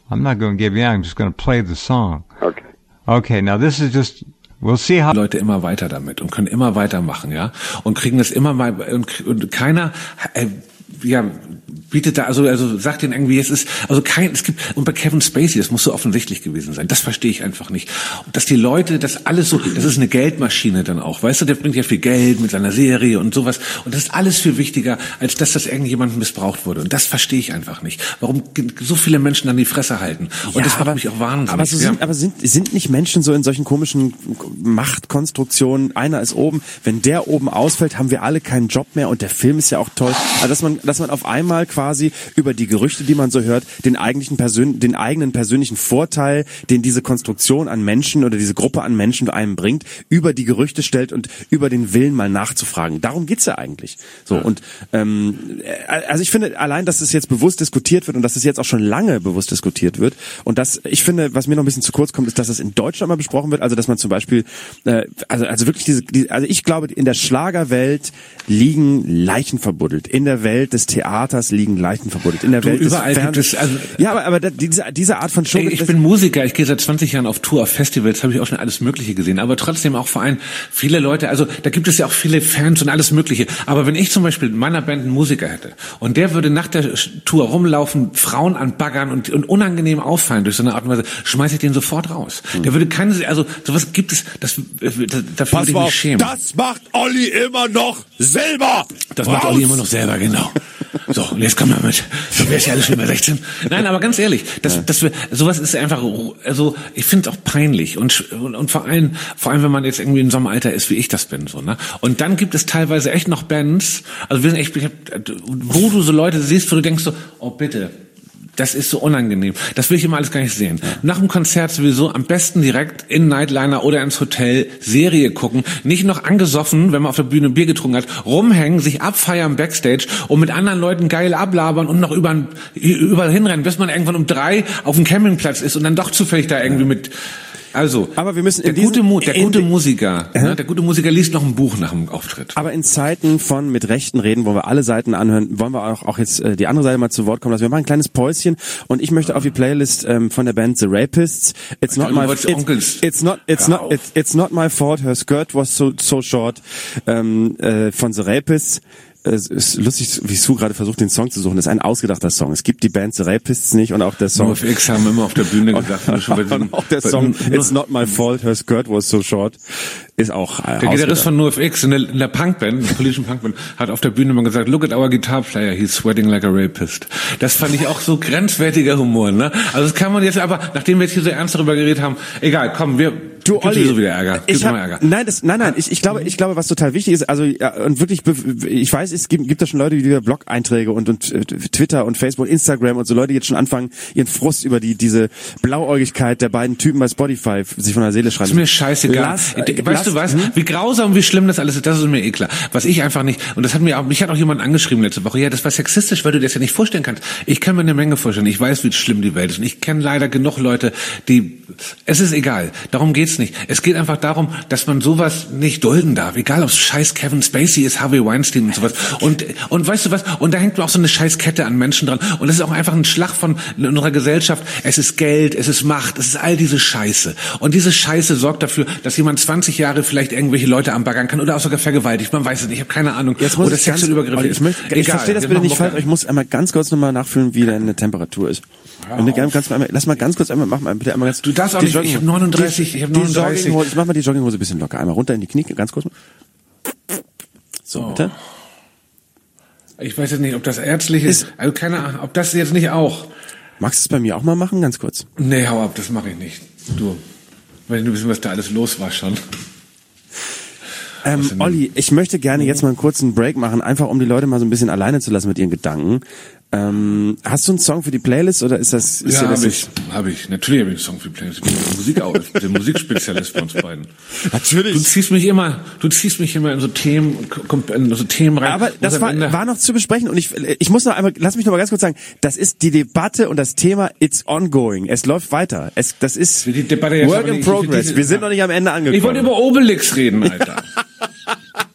I'm not going to give you that. I'm just going to play the song. Okay. Okay, now this is just, we'll see how... Leute immer weiter damit und können immer weitermachen, ja, und kriegen das immer mal, und, und keiner, äh, ja, bietet da, also, also sagt ihnen irgendwie, es ist, also kein, es gibt, und bei Kevin Spacey, das muss so offensichtlich gewesen sein, das verstehe ich einfach nicht. Und dass die Leute, das alles so, das ist eine Geldmaschine dann auch, weißt du, der bringt ja viel Geld mit seiner Serie und sowas, und das ist alles viel wichtiger, als dass das irgendjemand missbraucht wurde, und das verstehe ich einfach nicht. Warum so viele Menschen dann die Fresse halten, und ja, das macht aber, mich auch wahnsinnig. Aber, so sind, ja. aber sind, sind nicht Menschen so in solchen komischen Machtkonstruktionen, einer ist oben, wenn der oben ausfällt, haben wir alle keinen Job mehr, und der Film ist ja auch toll, also dass man, dass man auf einmal quasi über die Gerüchte, die man so hört, den eigentlichen Persön den eigenen persönlichen Vorteil, den diese Konstruktion an Menschen oder diese Gruppe an Menschen einem bringt, über die Gerüchte stellt und über den Willen mal nachzufragen. Darum geht's ja eigentlich. So, und ähm, also ich finde, allein, dass es jetzt bewusst diskutiert wird und dass es jetzt auch schon lange bewusst diskutiert wird, und das, ich finde, was mir noch ein bisschen zu kurz kommt, ist, dass es in Deutschland mal besprochen wird, also dass man zum Beispiel, äh, also also wirklich diese, die, also ich glaube, in der Schlagerwelt liegen Leichen verbuddelt, in der Welt des Theaters liegen Leichen verbuddelt, in der du, Welt überall des gibt es, also, ja, aber, aber diese, diese Art von Show... Ey, ich bin Musiker, ich gehe seit zwanzig Jahren auf Tour, auf Festivals, habe ich auch schon alles Mögliche gesehen, aber trotzdem auch vor allem viele Leute, also da gibt es ja auch viele Fans und alles Mögliche, aber wenn ich zum Beispiel in meiner Band einen Musiker hätte und der würde nach der Tour rumlaufen, Frauen anbaggern und, und unangenehm auffallen durch so eine Art und Weise, schmeiße ich den sofort raus. Mhm. Der würde keine, also sowas gibt es, das, das dafür würde ich mich schämen. Das macht Olli immer noch selber! Das macht Olli immer noch selber, genau. So, und jetzt kommen wir mit. So, wer ist ja alles schon über sechzehn? Nein, aber ganz ehrlich, das, ja. das, sowas ist einfach, also, ich finde es auch peinlich und, und, und vor allem, vor allem, wenn man jetzt irgendwie in so einem Alter ist, wie ich das bin, so, ne? Und dann gibt es teilweise echt noch Bands, also wir sind echt, ich hab, wo du so Leute siehst, wo du denkst so, oh bitte, das ist so unangenehm. Das will ich immer alles gar nicht sehen. Ja. Nach dem Konzert sowieso am besten direkt in Nightliner oder ins Hotel Serie gucken. Nicht noch angesoffen, wenn man auf der Bühne Bier getrunken hat, rumhängen, sich abfeiern Backstage und mit anderen Leuten geil ablabern und noch überall, überall hinrennen, bis man irgendwann um drei auf dem Campingplatz ist und dann doch zufällig da irgendwie mit... Also, aber wir müssen der in gute, Mu der gute Musiker, äh? ne, der gute Musiker liest noch ein Buch nach dem Auftritt. Aber in Zeiten von mit Rechten reden, wo wir alle Seiten anhören, wollen wir auch, auch jetzt äh, die andere Seite mal zu Wort kommen lassen. Wir machen ein kleines Päuschen und ich möchte auf die Playlist ähm, von der Band The Rapists. It's not my it's, it's not it's not it's, it's not my fault. Her skirt was so so short. Ähm, äh, von The Rapists. Es ist lustig, wie Sue gerade versucht, den Song zu suchen. Das ist ein ausgedachter Song. Es gibt die Band The Rapists nicht und auch der Song... NoFX haben immer auf der Bühne gesagt. und, und auch der Song It's Not My Fault, Her Skirt Was So Short ist auch äh, der Gitarrist von NoFX in der, in der Punkband, in der politischen Punkband, hat auf der Bühne immer gesagt, look at our guitar player, he's sweating like a rapist. Das fand ich auch so grenzwertiger Humor, ne? Also das kann man jetzt aber, nachdem wir jetzt hier so ernst darüber geredet haben, egal, komm, wir... Du, Olli, so wieder Ärger. Ich hab, Ärger. Nein, das, nein, nein, ich, ich glaube, ich glaube, was total wichtig ist, also, ja, und wirklich, ich weiß, es gibt, gibt da schon Leute, die über Blog-Einträge und, und äh, Twitter und Facebook, Instagram und so Leute jetzt schon anfangen, ihren Frust über die, diese Blauäugigkeit der beiden Typen bei Spotify sich von der Seele schreiben. Das ist mir scheißegal. Lass, äh, weißt lass, du was? Hm? Wie grausam, wie schlimm das alles ist, das ist mir eh klar. Was ich einfach nicht, und das hat mir auch, mich hat auch jemand angeschrieben letzte Woche, ja, das war sexistisch, weil du dir das ja nicht vorstellen kannst. Ich kann mir eine Menge vorstellen. Ich weiß, wie schlimm die Welt ist. Und ich kenne leider genug Leute, die, es ist egal. Darum geht's nicht. Es geht einfach darum, dass man sowas nicht dulden darf. Egal, ob es scheiß Kevin Spacey ist, Harvey Weinstein und sowas. Und, und weißt du was? Und da hängt auch so eine scheiß Kette an Menschen dran. Und das ist auch einfach ein Schlag von unserer Gesellschaft. Es ist Geld, es ist Macht, es ist all diese Scheiße. Und diese Scheiße sorgt dafür, dass jemand zwanzig Jahre vielleicht irgendwelche Leute anbaggern kann oder auch sogar vergewaltigt. Man weiß es nicht, ich habe keine Ahnung. Jetzt muss oder ich sexuelle Übergriffe. Ich, möchte, ich verstehe das bitte nicht falsch, ich muss einmal ganz kurz nochmal nachfühlen, wie deine Temperatur ist. Und ganz, ganz, einmal, lass mal ganz kurz einmal, mach mal bitte einmal ganz. Du darfst auch nicht, ich habe neununddreißig, ich habe neununddreißig. Ich mach mal die Jogginghose ein bisschen locker. Einmal runter in die Knie, ganz kurz. So, oh. bitte. Ich weiß jetzt nicht, ob das ärztlich ist. ist also keine Ahnung, ob das jetzt nicht auch. Magst du es bei mir auch mal machen, ganz kurz? Nee, hau ab, das mache ich nicht. Du, weil du wissen, was da alles los war schon. Ähm, Olli, ich möchte gerne jetzt mal einen kurzen Break machen, einfach um die Leute mal so ein bisschen alleine zu lassen mit ihren Gedanken. Ähm, hast du einen Song für die Playlist oder ist das? Ist ja, ja habe ich, habe ich. Natürlich habe ich einen Song für die Playlist. Ich bin der Musik auch, ich bin der Musikspezialist von uns beiden. Natürlich. Du ziehst mich immer, du ziehst mich immer in so Themen, in so Themen rein. Aber das war, war noch zu besprechen und ich, ich muss noch einmal, lass mich noch mal ganz kurz sagen, das ist die Debatte und das Thema It's ongoing. Es läuft weiter. Es, das ist die Debatte jetzt Work in Progress. Wir sind noch nicht am Ende angekommen. Ich wollte über Obelix reden, Alter.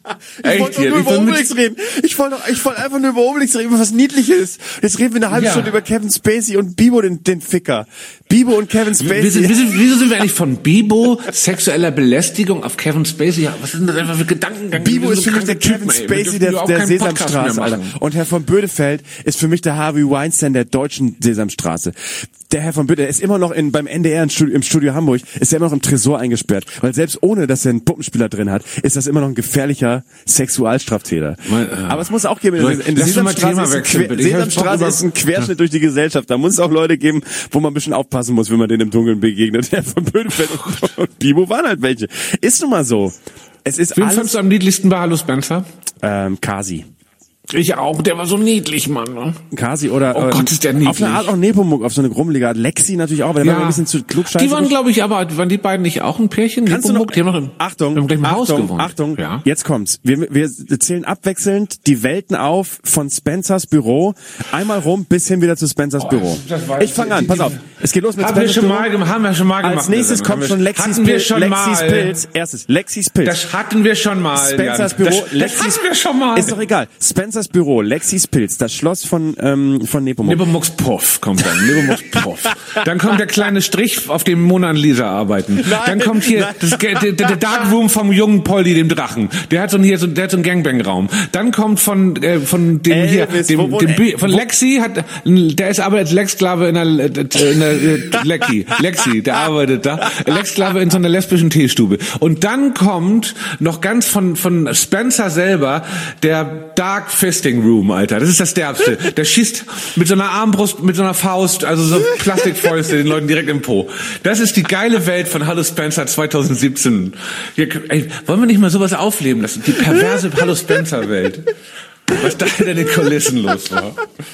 Ich wollte nur über Obelix reden. Ich wollte ich wollte einfach nur über Obelix reden, was Niedliches. Jetzt reden wir eine halbe Ja. Stunde über Kevin Spacey und Bibo, den, den Ficker. Bibo und Kevin Spacey. Wir sind, wir sind, wieso sind wir eigentlich von Bibo, sexueller Belästigung auf Kevin Spacey? Ja, was sind das einfach für Gedankengang? Bibo ist so für mich der Kevin Typen, ey. Spacey Wir der, dürfen der auch keinen Podcast Sesamstraße, mehr Alter. machen. Und Herr von Bödefeld ist für mich der Harvey Weinstein der deutschen Sesamstraße. Der Herr von Bödefeld ist immer noch in, beim N D R im Studio, im Studio Hamburg, ist er immer noch im Tresor eingesperrt. Weil selbst ohne, dass er einen Puppenspieler drin hat, ist das immer noch ein gefährlicher Sexualstraftäter. Mal, äh, Aber es muss auch geben, Leute, in der lass uns mal Sesamstraße, Thema ist ein, wechseln, Quer, bitte. Ich hab Sesamstraße Bock ist ein über- Querschnitt durch die Gesellschaft. Da muss es auch Leute geben, wo man ein bisschen aufpassen muss, wenn man denen im Dunkeln begegnet. Herr von Bödefeld und, und Bibo waren halt welche. Ist nun mal so. Es ist Wen alles... fandst du am niedlichsten bei Hallo Spencer? Ähm, Kasi. Ich auch, der war so niedlich, Mann. Ne? Kasi oder Oh ähm, Gott, ist der niedlich. auf eine Art auch Nepomuk, auf so eine grummelige Art. Lexi natürlich auch, aber der war mir ein bisschen zu klugscheißig. Die waren, glaube ich, aber waren die beiden nicht auch ein Pärchen? Kannst du noch, Nepomuk, die haben noch im, Achtung, im gleichen Haus Achtung, gewohnt. Achtung, Ja. jetzt kommt's. Wir, wir zählen abwechselnd die Welten auf von Spencers Büro, einmal rum bis hin wieder zu Spencers Oh, Büro. das war- Ich fange an, pass auf. Es geht los mit Haben wir Spencers schon Büro. mal gemacht, haben wir schon mal gemacht. Als nächstes Haben kommt wir- schon Lexis, hatten wir Pil- schon Lexis mal. Pilz. Erstes, Lexis Pilz. Das hatten wir schon mal. Spencers Jan. Büro, Das, das Lexis, hatten wir schon mal. Ist doch egal. Spencers Büro, Lexis Pilz, das Schloss von, ähm, von Nepomuk. Nepomuks Puff kommt dann. Nepomuks Puff. Dann kommt der kleine Strich, auf dem Mona und Lisa arbeiten. Nein, dann kommt hier nein. das, der, der, der Darkroom vom jungen Polly, dem Drachen. Der hat so einen, hier so, der hat so einen Gangbang-Raum. Dann kommt von, äh, von dem hier, Elvis, dem, wo wohnt dem, El- B- von wo- Lexi hat, der ist aber als Lex-Sklave in der, in der, äh, Lexi, Lexi, der arbeitet da. Lex-Sklave in so einer lesbischen Teestube. Und dann kommt noch ganz von, von Spencer selber der Dark Fisting Room, Alter. Das ist das Derbste. Der schießt mit so einer Armbrust, mit so einer Faust, also so Plastikfäuste den Leuten direkt im Po. Das ist die geile Welt von Hallo Spencer zwanzig siebzehn. Hier, ey, wollen wir nicht mal sowas aufleben lassen? Die perverse Hallo Spencer Welt. Was da in den Kulissen los war.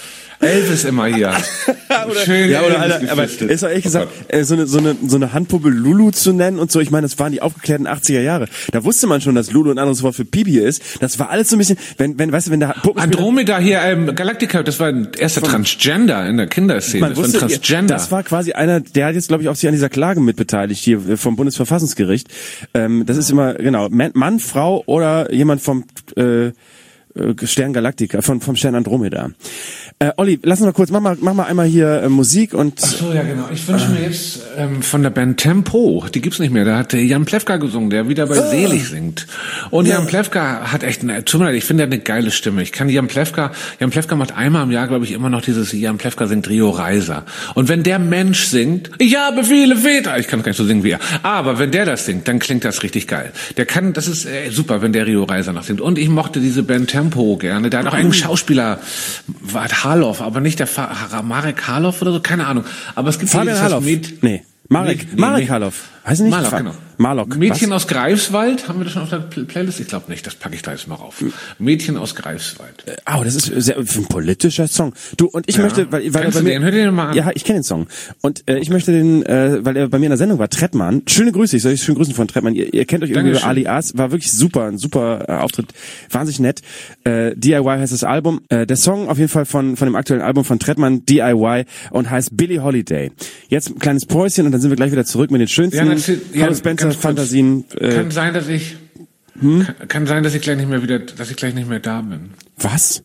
Elvis immer hier. oder, Schön ja, oder Elvis Alter, aber gefistet. ist doch ehrlich Oh gesagt, Gott. äh, so eine, so eine, so eine Handpuppe Lulu zu nennen und so, ich meine, das waren die aufgeklärten achtziger Jahre. Da wusste man schon, dass Lulu ein anderes Wort für Pipi ist. Das war alles so ein bisschen, wenn, wenn, weißt du, wenn der Puppenspieler... Andromeda hier, ähm, Galactica, das war ein erster Transgender in der Kinderszene. Man Das war wusste, ein Transgender. das war quasi einer, der hat jetzt, glaube ich, auch sich an dieser Klage mitbeteiligt, hier äh, vom Bundesverfassungsgericht. Ähm, das ist immer, genau, Mann, Mann, Frau oder jemand vom äh, äh, Stern Galactica, von, vom Stern Andromeda. Äh, Olli, lass uns mal kurz, mach mal, mach mal einmal hier äh, Musik und... Ach so, ja genau. Ich wünsche mir jetzt ähm, von der Band Tempo, die gibt's nicht mehr, da hat äh, Jan Plewka gesungen, der wieder bei Selig singt. Und Ja. Jan Plewka hat echt, eine, tut mir leid, ich finde, er hat eine geile Stimme. Ich kann Jan Plewka, Jan Plewka macht einmal im Jahr, glaube ich, immer noch dieses Jan Plewka singt Rio Reiser. Und wenn der Mensch singt, ich habe viele Väter, ich kann gar nicht so singen wie er, aber wenn der das singt, dann klingt das richtig geil. Der kann, das ist äh, super, wenn der Rio Reiser noch singt. Und ich mochte diese Band Tempo gerne, der hat auch einen Schauspieler, war Harloff, aber nicht der Fa Marek Harloff oder so, keine Ahnung. Aber es gibt Fabian dieses Harloff. Mäd- Nee, Marek, Nee, nee, Marek nee. Harloff. Weiß nicht? Marlock, Fa- genau. Marlock. Mädchen was? aus Greifswald, haben wir das schon auf der Pl- Playlist? Ich glaube nicht, das packe ich da jetzt mal rauf. Mädchen aus Greifswald. Oh, das ist sehr, ein politischer Song. Du, und ich Ja. möchte, weil, weil er Kennst bei du mir, den? Hör dir den mal an. Ja, ich kenne den Song. Und äh, ich möchte den, äh, weil er bei mir in der Sendung war, Trettmann. Schöne Grüße, ich soll euch schön grüßen von Trettmann. Ihr, ihr kennt euch irgendwie über Dankeschön. Alias, war wirklich super, ein super äh, Auftritt, wahnsinnig nett. Äh, D I Y heißt das Album. Äh, der Song auf jeden Fall von von dem aktuellen Album von Trettmann, D I Y, und heißt Billie Holiday. Jetzt ein kleines Päuschen und dann sind wir gleich wieder zurück mit den schönsten Ja, natürlich, ja, Hallo Spencer ganz kurz. Fantasien. Äh, Kann sein, dass ich, hm? kann, kann sein, dass ich gleich nicht mehr wieder, dass ich gleich nicht mehr da bin. Was?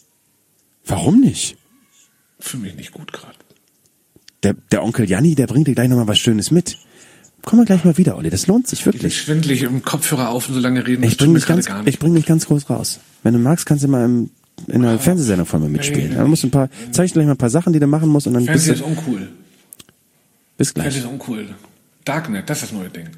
Warum nicht? Fühle mich nicht gut gerade. Der, der Onkel Janni, der bringt dir gleich nochmal was Schönes mit. Komm mal gleich mal wieder, Olli. Das lohnt sich Ich wirklich. schwindelig im Kopfhörer auf und so lange reden. Ich das bring tut mir mich ganz, gerade gar nicht. ich bring mich ganz groß raus. Wenn du magst, kannst du mal im, in einer Fernsehsendung von mir mitspielen. Da musst du ein paar, zeig ich dir gleich mal ein paar Sachen, die du machen musst und dann bist Fernsehen du, ist uncool. bis gleich. Fernsehen ist uncool. Darknet, das ist das neue Ding.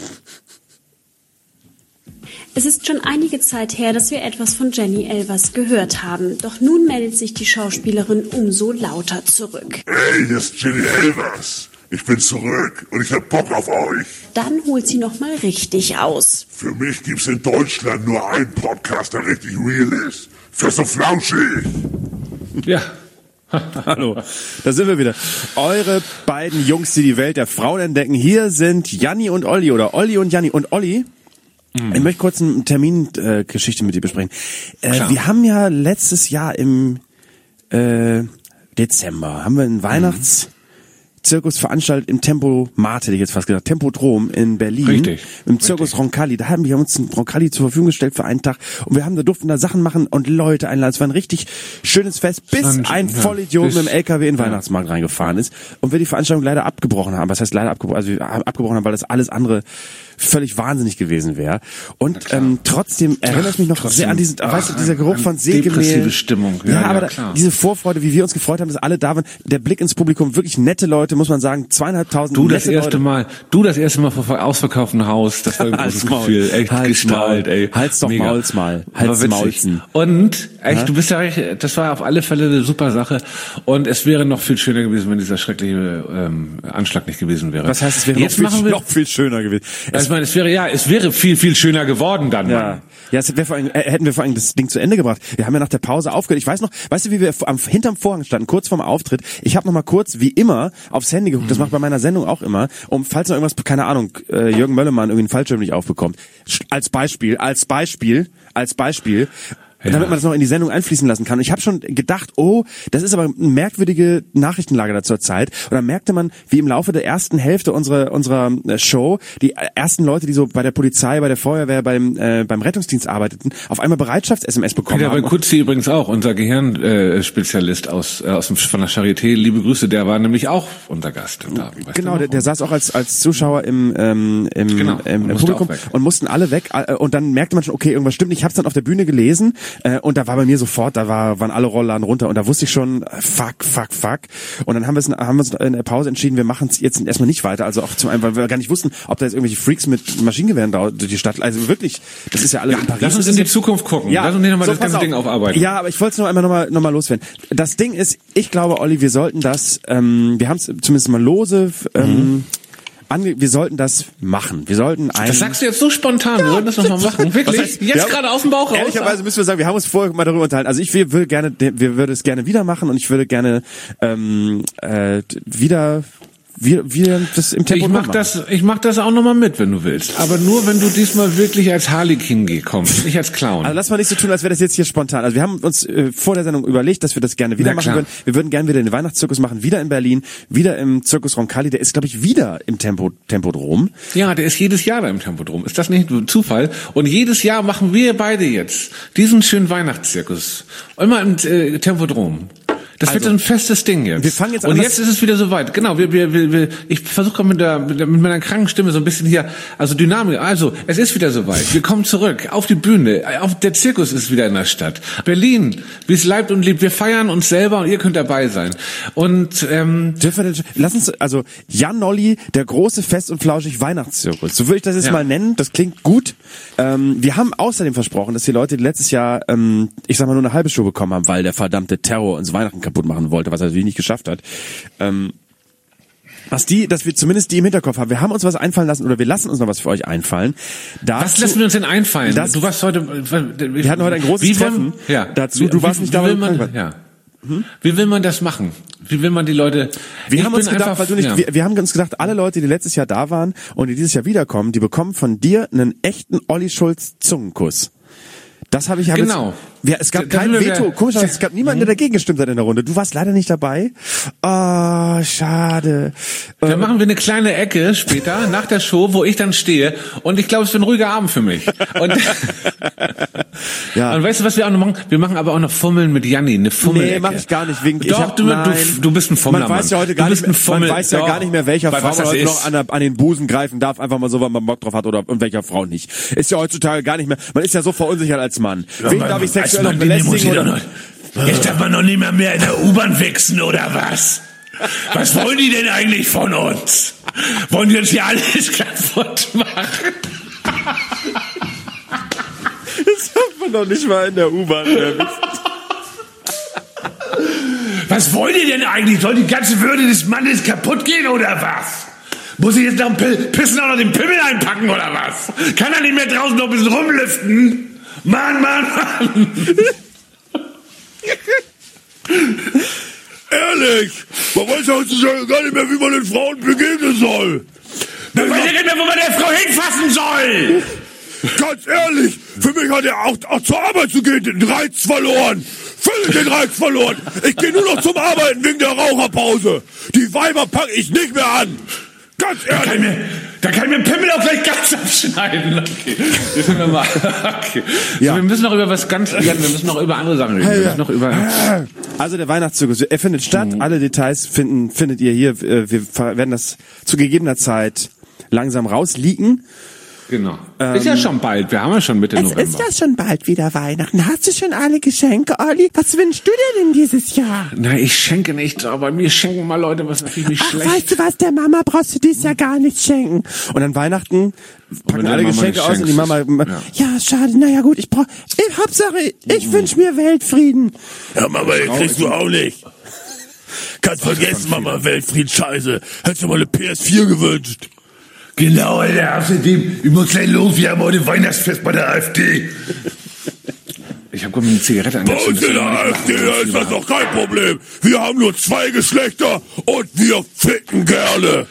Es ist schon einige Zeit her, dass wir etwas von Jenny Elvers gehört haben. Doch nun meldet sich die Schauspielerin umso lauter zurück. Hey, hier ist Jenny Elvers. Ich bin zurück und ich hab Bock auf euch. Dann holt sie noch mal richtig aus. Für mich gibt's in Deutschland nur einen Podcast, der richtig real ist. Für so flauschig. Ja. Hallo, da sind wir wieder. Eure beiden Jungs, die die Welt der Frauen entdecken. Hier sind Janni und Olli oder Olli und Janni. Und Olli, ich möchte kurz eine Termingeschichte äh, Geschichte mit dir besprechen. Äh, wir haben ja letztes Jahr im äh, Dezember haben wir ein Weihnachts Weihnachtszirkus veranstaltet im Tempomat, hätte ich jetzt fast gesagt, Tempodrom in Berlin. Richtig. Im Zirkus Richtig. Roncalli. Da haben wir uns ein Roncalli zur Verfügung gestellt für einen Tag und wir haben da durften da Sachen machen und Leute einladen. Es war ein richtig schönes Fest, bis Und, ein ja, Vollidiot bis, mit dem L K W in den ja. Weihnachtsmarkt reingefahren ist und wir die Veranstaltung leider abgebrochen haben. Was heißt leider abgebrochen? Also wir haben abgebrochen haben, weil das alles andere völlig wahnsinnig gewesen wäre. Und ähm, trotzdem erinnere ich mich noch trotzdem, sehr an diesen, ach, weißt du, dieser Geruch von depressive Sägemehl. Stimmung. Ja, Ja, ja, aber da, klar. diese Vorfreude, wie wir uns gefreut haben, dass alle da waren, der Blick ins Publikum, wirklich nette Leute, muss man sagen, zweieinhalbtausend Du das nette erste Leute. Mal, du das erste Mal vor ausverkauftem Haus, das war ein großes Gefühl, echt Halt's gestrahlt, Maul. ey. Halt's doch Mega. Mauls mal. War Halt's witzig. Maulzen. Und, echt, Ja? du bist ja recht, das war auf alle Fälle eine super Sache und es wäre noch viel schöner gewesen, wenn dieser schreckliche ähm, Anschlag nicht gewesen wäre. Was heißt, es wäre Jetzt noch, viel, machen wir, noch viel schöner gewesen? also ich meine, es wäre, ja, es wäre viel, viel schöner geworden dann, Ja, Mann. ja, es wäre vor allem, äh, hätten wir vor allem das Ding zu Ende gebracht. Wir haben ja nach der Pause aufgehört. Ich weiß noch, weißt du, wie wir am, hinterm Vorhang standen, kurz vorm Auftritt. Ich habe noch mal kurz, wie immer, aufs Handy geguckt. Das mache ich bei meiner Sendung auch immer, um falls noch irgendwas, keine Ahnung, äh, Jürgen Möllermann irgendwie einen Fallschirm nicht aufbekommt. Als Beispiel, als Beispiel, als Beispiel. Ja. Damit man das noch in die Sendung einfließen lassen kann. Und ich habe schon gedacht, oh, das ist aber eine merkwürdige Nachrichtenlage da zur Zeit. Und dann merkte man, wie im Laufe der ersten Hälfte unserer unserer Show die ersten Leute, die so bei der Polizei, bei der Feuerwehr, beim äh, beim Rettungsdienst arbeiteten, auf einmal Bereitschafts-S M S bekommen Peter haben. Balkuzzi übrigens auch, unser Gehirnspezialist aus, äh, aus dem, von der Charité, liebe Grüße, der war nämlich auch unser Gast. Da, weißt Genau, du der, der saß auch als als Zuschauer im ähm, im, Genau, im, und im musste Publikum auch weg. und mussten alle weg äh, und dann merkte man schon, okay, irgendwas stimmt nicht. Ich habe es dann auf der Bühne gelesen äh, und da war bei mir sofort, da war waren alle Rollladen runter und da wusste ich schon, äh, fuck, fuck, fuck. Und dann haben wir es haben wir uns in der Pause entschieden, wir machen es jetzt erstmal nicht weiter, also auch zum einen, weil wir gar nicht wussten, ob da jetzt irgendwelche Freaks mit Maschinengewehren da durch die Stadt, also wirklich, das ist ja alles Ja, in Paris. lass uns in die Zukunft gucken. Ja, Lass uns nochmal so, das ganze pass auf. Ding aufarbeiten. Ja, aber ich wollte es noch einmal nochmal noch mal loswerden. Das Ding ist, ich glaube, Olli, wir sollten das, ähm, wir haben es zumindest mal lose, ähm, Mhm. ange wir sollten das machen. Wir sollten ein... Das sagst du jetzt so spontan, wir sollten das nochmal machen. Wirklich? Was heißt, Jetzt ja, gerade aus dem Bauch raus? Ehrlicherweise müssen wir sagen, wir haben uns vorher mal darüber unterhalten. Also ich will, will gerne, wir würden es gerne wieder machen und ich würde gerne ähm, äh, wieder... Wir, wir das im Tempo ich mach machen. das, ich mach das auch nochmal mit, wenn du willst. Aber nur, wenn du diesmal wirklich als Harlequin kommst, nicht als Clown. Also lass mal nicht so tun, als wäre das jetzt hier spontan. Also wir haben uns äh, vor der Sendung überlegt, dass wir das gerne wieder Na machen klar. würden. Wir würden gerne wieder den Weihnachtszirkus machen, wieder in Berlin, wieder im Zirkus Roncalli. Der ist, glaube ich, wieder im Tempo Tempodrom. Ja, der ist jedes Jahr da im Tempodrom. Ist das nicht nur Zufall? Und jedes Jahr machen wir beide jetzt diesen schönen Weihnachtszirkus. Immer im äh, Tempodrom. Das Also, wird so ein festes Ding jetzt. wir fangen jetzt an, Und das- jetzt ist es wieder soweit. Genau, wir, wir, wir, wir ich versuche gerade mit, der, mit, der, mit meiner kranken Stimme so ein bisschen hier, also Dynamik. Also, es ist wieder soweit. Wir kommen zurück auf die Bühne. Auf, der Zirkus ist wieder in der Stadt. Berlin, wie es leibt und liebt. Wir feiern uns selber und ihr könnt dabei sein. Und ähm, Dürfen wir denn, lass uns, also Jan Nolli, der große Fest- und Flauschig Weihnachtszirkus. So würde ich das jetzt Ja. mal nennen. Das klingt gut. Ähm, wir haben außerdem versprochen, dass die Leute, die letztes Jahr, ähm, ich sag mal, nur eine halbe Show bekommen haben, weil der verdammte Terror uns Weihnachten kaputt machen wollte, was er natürlich nicht geschafft hat. Ähm, was die, dass wir zumindest die im Hinterkopf haben. Wir haben uns was einfallen lassen oder wir lassen uns noch was für euch einfallen. Dazu, was lassen wir uns denn einfallen? Das- du warst heute, wir hatten heute ein großes wie Treffen. wollen- Ja. Dazu, Wie- du warst wie, nicht wie da, will weil du man, krank ja. Wie will man das machen? Wie will man die Leute? Wir Ich haben uns bin gedacht, einfach- weil du nicht, ja. wir, wir haben uns gedacht, alle Leute, die letztes Jahr da waren und die dieses Jahr wiederkommen, die bekommen von dir einen echten Olli Schulz Zungenkuss. Das habe ich hab Genau. Jetzt, wir, es gab Da- kein da will wir- Veto. Komisch, es gab niemanden, der dagegen gestimmt hat in der Runde. Du warst leider nicht dabei. Oh, schade. Dann Ähm, machen wir eine kleine Ecke später nach der Show, wo ich dann stehe. Und ich glaube, es wird ein ruhiger Abend für mich. Und, Ja. und weißt du, was wir auch noch machen? Wir machen aber auch noch Fummeln mit Janni, eine Fummelecke. Nee, mach ich gar nicht. Wegen, ich Doch, hab, du, nein. du, du bist ein Fummler, Man weiß ja heute gar du bist nicht mehr, ein Fummel, man weiß ja doch. gar nicht mehr, welcher Weil Frau was man das heute ist. noch an, der, an den Busen greifen darf, einfach mal so, weil man Bock drauf hat oder und welcher Frau nicht. Ist ja heutzutage gar nicht mehr. Man ist ja so verunsichert als Mann. Wen darf ich sexuell noch belästigen oder? Jetzt darf man noch nicht mehr mehr in der U-Bahn wichsen, oder was? Was wollen die denn eigentlich von uns? Wollen die uns hier alles kaputt machen? Das darf man doch nicht mal in der U-Bahn mehr wissen. Was wollt ihr denn eigentlich? Soll die ganze Würde des Mannes kaputt gehen, oder was? Muss ich jetzt noch P- Pissen auch noch den Pimmel einpacken, oder was? Kann er nicht mehr draußen noch ein bisschen rumlüften? Mann, Mann, Mann! Ehrlich, man weiß ja heutzutage gar nicht mehr, wie man den Frauen begegnen soll. Man weiß ja nicht mehr, wo man der Frau hinfassen soll! Ganz ehrlich, für mich hat er auch, auch zur Arbeit zu gehen den Reiz verloren. völlig den Reiz verloren. Ich gehe nur noch zum Arbeiten wegen der Raucherpause. Die Weiber packe ich nicht mehr an. Ganz ehrlich. Da kann mir, da kann mir Pimmel auch gleich ganz abschneiden. Okay. Wir, mal, okay. Ja. So, wir müssen noch über was ganz, wir müssen noch über andere Sachen reden. Wir müssen noch über also der Weihnachtszirkus, er findet statt. Mhm. Alle Details finden, findet ihr hier. Wir werden das zu gegebener Zeit langsam rausleaken. Genau. Ähm, ist ja schon bald. Wir haben ja schon Mitte es November. Es ist ja schon bald wieder Weihnachten. Hast du schon alle Geschenke, Olli? Was wünschst du dir denn dieses Jahr? Na, ich schenke nicht, aber mir schenken mal Leute was natürlich nicht Ach, schlecht. Weißt du was, der Mama brauchst du dieses Jahr gar nichts schenken. Und an Weihnachten packen alle Geschenke aus und die Mama, ja, ja schade, naja gut, ich brauch, ich, Hauptsache, ich wünsch mir Weltfrieden. Ja, Mama, den kriegst du auch nicht. Kannst vergessen, Mama, Weltfrieden, scheiße. Hättest du mal eine P S vier gewünscht. Genau, Alter, außerdem, ich muss gleich los, wir haben heute Weihnachtsfest bei der AfD. Ich habe gerade eine Zigarette angezündet. Bei uns in der AfD, da ist das doch kein Problem. Wir haben nur zwei Geschlechter und wir ficken gerne.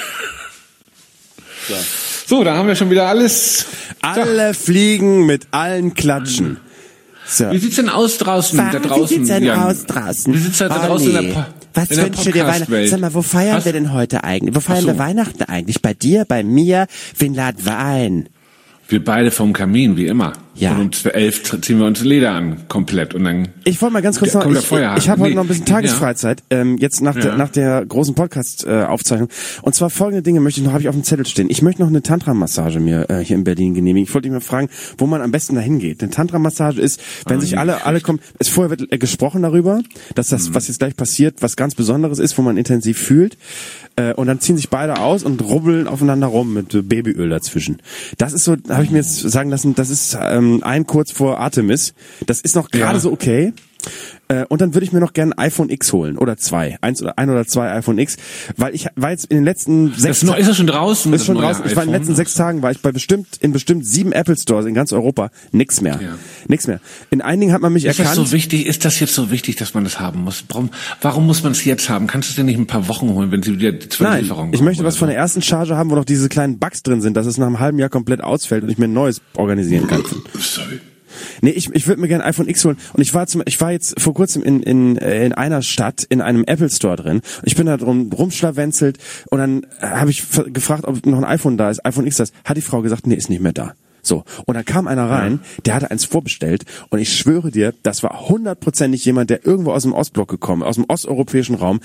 So, so da haben wir schon wieder alles. Alle so. Fliegen mit allen klatschen. So. Wie sieht's denn aus draußen? Da draußen? Wie sieht's denn ja. aus draußen? Wie sieht's da oh, draußen nee. in der pa- Was wünschst du dir Weihnachten? Sag mal, wo feiern Was? wir denn heute eigentlich? Wo feiern so. wir Weihnachten eigentlich? Bei dir, bei mir? Wen laden wir ein? Wir beide vom Kamin, wie immer. Ja. Und um elf ziehen wir uns Leder an, komplett. Und dann. Ich wollte mal ganz kurz noch, ich, ich habe heute nee. noch ein bisschen Tagesfreizeit, ja. ähm, jetzt nach, ja. der, nach der großen Podcast-Aufzeichnung. Äh, und zwar folgende Dinge möchte ich noch, habe ich auf dem Zettel stehen. Ich möchte noch eine Tantra-Massage mir äh, hier in Berlin genehmigen. Ich wollte dich mal fragen, wo man am besten dahin geht. Eine Tantra-Massage ist, wenn oh, sich alle, alle kommen, es vorher wird äh, gesprochen darüber, dass das, mhm. was jetzt gleich passiert, was ganz Besonderes ist, wo man intensiv fühlt. Äh, und dann ziehen sich beide aus und rubbeln aufeinander rum mit äh, Babyöl dazwischen. Das ist so, habe ich mir jetzt sagen lassen, das ist ähm, ein kurz vor Artemis. Das ist noch gerade ja. so okay. Äh, und dann würde ich mir noch gerne ein iPhone X holen oder zwei, eins oder ein oder zwei iPhone X, weil ich war jetzt in den letzten sechs Tagen. Ist das schon draußen? Ist schon draußen. Ich war in den letzten sechs Tagen war ich bei bestimmt in bestimmt sieben Apple Stores in ganz Europa. Nix mehr, ja. nix mehr. In einigen hat man mich ist erkannt. Das so wichtig? Ist das jetzt so wichtig, dass man das haben muss? Warum, warum muss man es jetzt haben? Kannst du es denn nicht in ein paar Wochen holen, wenn sie wieder die zwölf Lieferungen kommen? Ich möchte was von der ersten Charge haben, wo noch diese kleinen Bugs drin sind, dass es nach einem halben Jahr komplett ausfällt und ich mir ein neues organisieren kann. Sorry. Nee, ich, ich würde mir gerne ein iPhone X holen. Und ich war zum, ich war jetzt vor kurzem in, in, in einer Stadt in einem Apple Store drin. Und ich bin da drum rumschlawenzelt und dann habe ich gefragt, ob noch ein iPhone da ist, iPhone X da ist. Hat die Frau gesagt, nee, ist nicht mehr da. So. Und dann kam einer rein, der hatte eins vorbestellt und ich schwöre dir, das war hundertprozentig jemand, der irgendwo aus dem Ostblock gekommen, aus dem osteuropäischen Raum.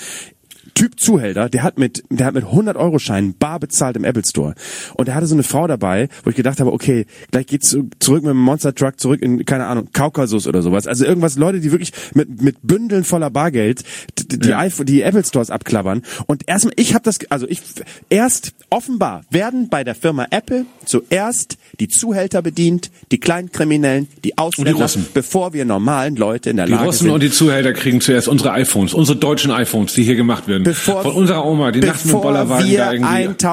Typ Zuhälter, der hat mit, der hat mit hundert-Euro-Scheinen bar bezahlt im Apple Store. Und der hatte so eine Frau dabei, wo ich gedacht habe, okay, gleich geht's zurück mit dem Monster Truck zurück in, keine Ahnung, Kaukasus oder sowas. Also irgendwas, Leute, die wirklich mit, mit Bündeln voller Bargeld die, die, ja. iPhone, die Apple Stores abklappern. Und erstmal, ich habe das, also ich, erst offenbar werden bei der Firma Apple zuerst die Zuhälter bedient, die kleinen Kriminellen, die Ausländer, die bevor wir normalen Leute in der die Lage Russen sind. Und die Zuhälter kriegen zuerst unsere iPhones, unsere deutschen iPhones, die hier gemacht werden. Bevor, von unserer Oma, die nachts mit dem Bollerwagen da irgendwie.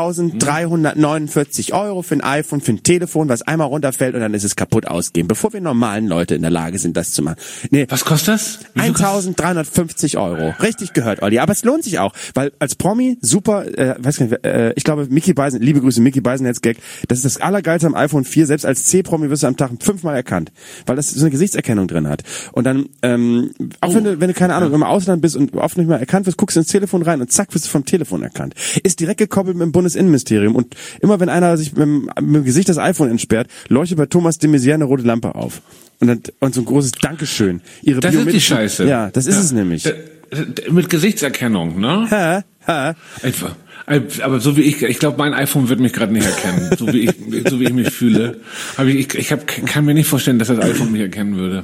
eintausenddreihundertneunundvierzig Euro für ein iPhone, für ein Telefon, was einmal runterfällt und dann ist es kaputt ausgehen, bevor wir normalen Leute in der Lage sind, das zu machen. Nee. Was kostet das? eintausenddreihundertfünfzig Euro. Richtig gehört, Olli. Aber es lohnt sich auch, weil als Promi super, äh, weiß gar nicht, äh, ich glaube, Mickey Beisen, liebe Grüße, Mickey Beisenherz-Gag, das ist das Allergeilste am iPhone vier, selbst als C-Promi wirst du am Tag fünfmal erkannt, weil das so eine Gesichtserkennung drin hat. Und dann, ähm, auch oh. wenn du, wenn du, keine Ahnung, im Ausland bist und oft nicht mehr erkannt wirst, guckst du ins Telefon rein und zack, wirst du vom Telefon erkannt. Ist direkt gekoppelt mit dem Bundesinnenministerium und immer wenn einer sich mit dem, mit dem Gesicht das iPhone entsperrt, leuchtet bei Thomas de Maizière eine rote Lampe auf. Und dann, und so ein großes Dankeschön. Ihre das ist die Scheiße. Ja, das ist ja. es nämlich. Da, mit Gesichtserkennung, ne? Hä? Hä? Einfach. Aber so wie ich, ich glaube, mein iPhone wird mich gerade nicht erkennen. So wie ich, so wie ich mich fühle, habe ich, ich, ich hab, kann mir nicht vorstellen, dass das iPhone mich erkennen würde.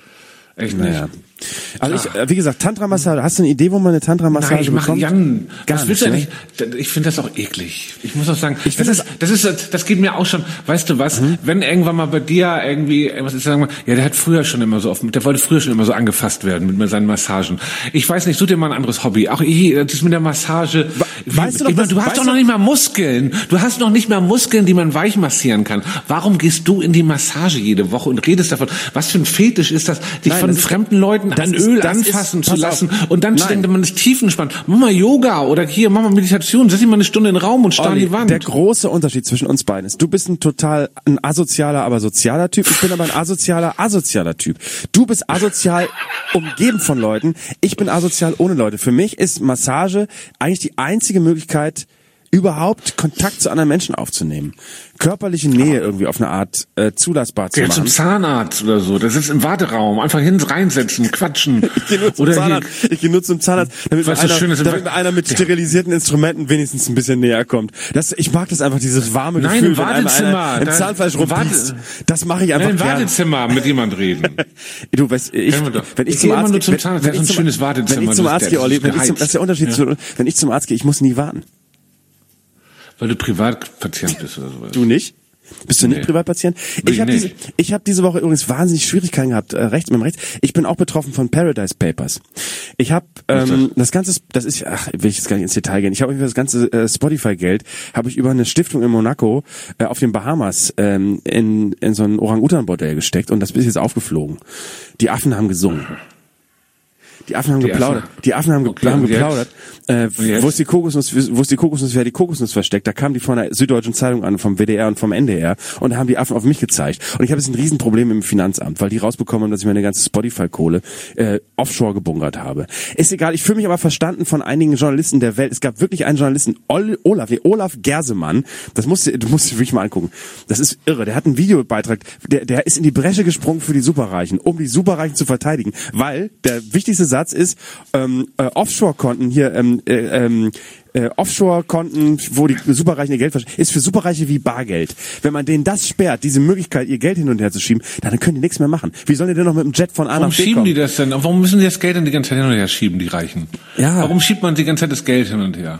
Echt nicht. Naja. Also ich, wie gesagt, Tantra-Massage. Hast du eine Idee, wo man eine Tantra-Massage Nein, ich bekommt? Jan, Gar das willst nicht, du ne? nicht. Ich finde das auch eklig. Ich muss auch sagen, ich das, ist, das ist, das geht mir auch schon. Weißt du was? Mhm. Wenn irgendwann mal bei dir irgendwie, was ich sagen mal, ja, der hat früher schon immer so oft, der wollte früher schon immer so angefasst werden mit seinen Massagen. Ich weiß nicht, such dir mal ein anderes Hobby. Auch ich, das mit der Massage. Weißt du, doch, ich meine, du das, hast doch noch nicht mal Muskeln. Du hast noch nicht mal Muskeln, die man weich massieren kann. Warum gehst du in die Massage jede Woche und redest davon? Was für ein Fetisch ist das, dich Nein. von das ist- fremden Leuten das an ist- Öl das ist- anfassen zu pass lassen auf. und dann Nein. denkt man ist tiefenentspannt. Mach mal Yoga oder hier, mach mal Meditation, setz dich mal eine Stunde in den Raum und starr an Olli, die Wand. der große Unterschied zwischen uns beiden ist, du bist ein total ein asozialer, aber sozialer Typ. Ich bin aber ein asozialer, asozialer Typ. Du bist asozial umgeben von Leuten. Ich bin asozial ohne Leute. Für mich ist Massage eigentlich die einzige Möglichkeit, überhaupt Kontakt zu anderen Menschen aufzunehmen. Körperliche Nähe irgendwie auf eine Art äh, zulassbar zu Geh zum machen. Zahnarzt oder so. Das ist im Warteraum. Einfach hin, reinsetzen, quatschen. Ich gehe nur zum Oder Zahnarzt. Ich gehe nur zum Zahnarzt, damit, mir Was so einer, schön ist, damit mir einer mit sterilisierten Instrumenten wenigstens ein bisschen näher kommt. Das, ich mag das einfach, dieses warme Nein, Gefühl, im wenn einmal Wartezimmer. einer im Da- Zahnfleisch im rumpiest. Warte- Das mache ich einfach Nein, im gerne. Wartezimmer mit jemand reden. Du weißt, ich, Kennen wir doch. wenn ich Ich zum gehe immer Arzt nur gehe, zum wenn- Zahnarzt, wenn das ist ich ein zum- schönes Wartezimmer, Wenn ich zum das ist Arzt der- gehe, das Olli, ist wenn ich zum, geheizt. das ist der Unterschied Ja. zu, wenn ich zum Arzt gehe, ich muss nie warten. Weil du Privatpatient bist oder sowas. Du nicht? Bist du nicht Nee. Privatpatient? Bin Ich habe ich diese, nicht. ich habe diese Woche übrigens wahnsinnig Schwierigkeiten gehabt, äh, rechts mit dem rechts. Ich bin auch betroffen von Paradise Papers. Ich habe ähm, das ganze, das ist, ach, will ich jetzt gar nicht ins Detail gehen. Ich habe das ganze äh, Spotify-Geld habe ich über eine Stiftung in Monaco äh, auf den Bahamas ähm, in in so ein Orang-Utan-Bordell gesteckt und das ist jetzt aufgeflogen. Die Affen haben gesungen. Die Affen haben Die geplaudert. Affen. Die Affen haben, ge Okay, haben und jetzt? geplaudert. Äh, Und jetzt? wo ist die Kokosnuss? Wo ist die Kokosnuss? Wer die Kokosnuss versteckt? Da kam die von der Süddeutschen Zeitung an, vom W D R und vom N D R und da haben die Affen auf mich gezeigt. Und ich habe jetzt ein Riesenproblem im Finanzamt, weil die rausbekommen haben, dass ich meine ganze Spotify-Kohle äh, offshore gebunkert habe. Ist egal. Ich fühle mich aber verstanden von einigen Journalisten der Welt. Es gab wirklich einen Journalisten, Ol Olaf, nee, Olaf Gersemann. Das musst du, du musst dir wirklich mal angucken. Das ist irre. Der hat einen Videobeitrag. Der, der ist in die Bresche gesprungen für die Superreichen, um die Superreichen zu verteidigen, weil der wichtigste Satz ist, ähm, äh, Offshore-Konten hier, ähm, äh, ähm, äh, Offshore-Konten, wo die Superreichen ihr Geld verstehen, ist für Superreiche wie Bargeld. Wenn man denen das sperrt, diese Möglichkeit, ihr Geld hin und her zu schieben, dann können die nichts mehr machen. Wie sollen die denn noch mit dem Jet von A Warum nach B schieben kommen? die das denn? Warum müssen die das Geld dann die ganze Zeit hin und her schieben, die Reichen? Ja. Warum schiebt man die ganze Zeit das Geld hin und her?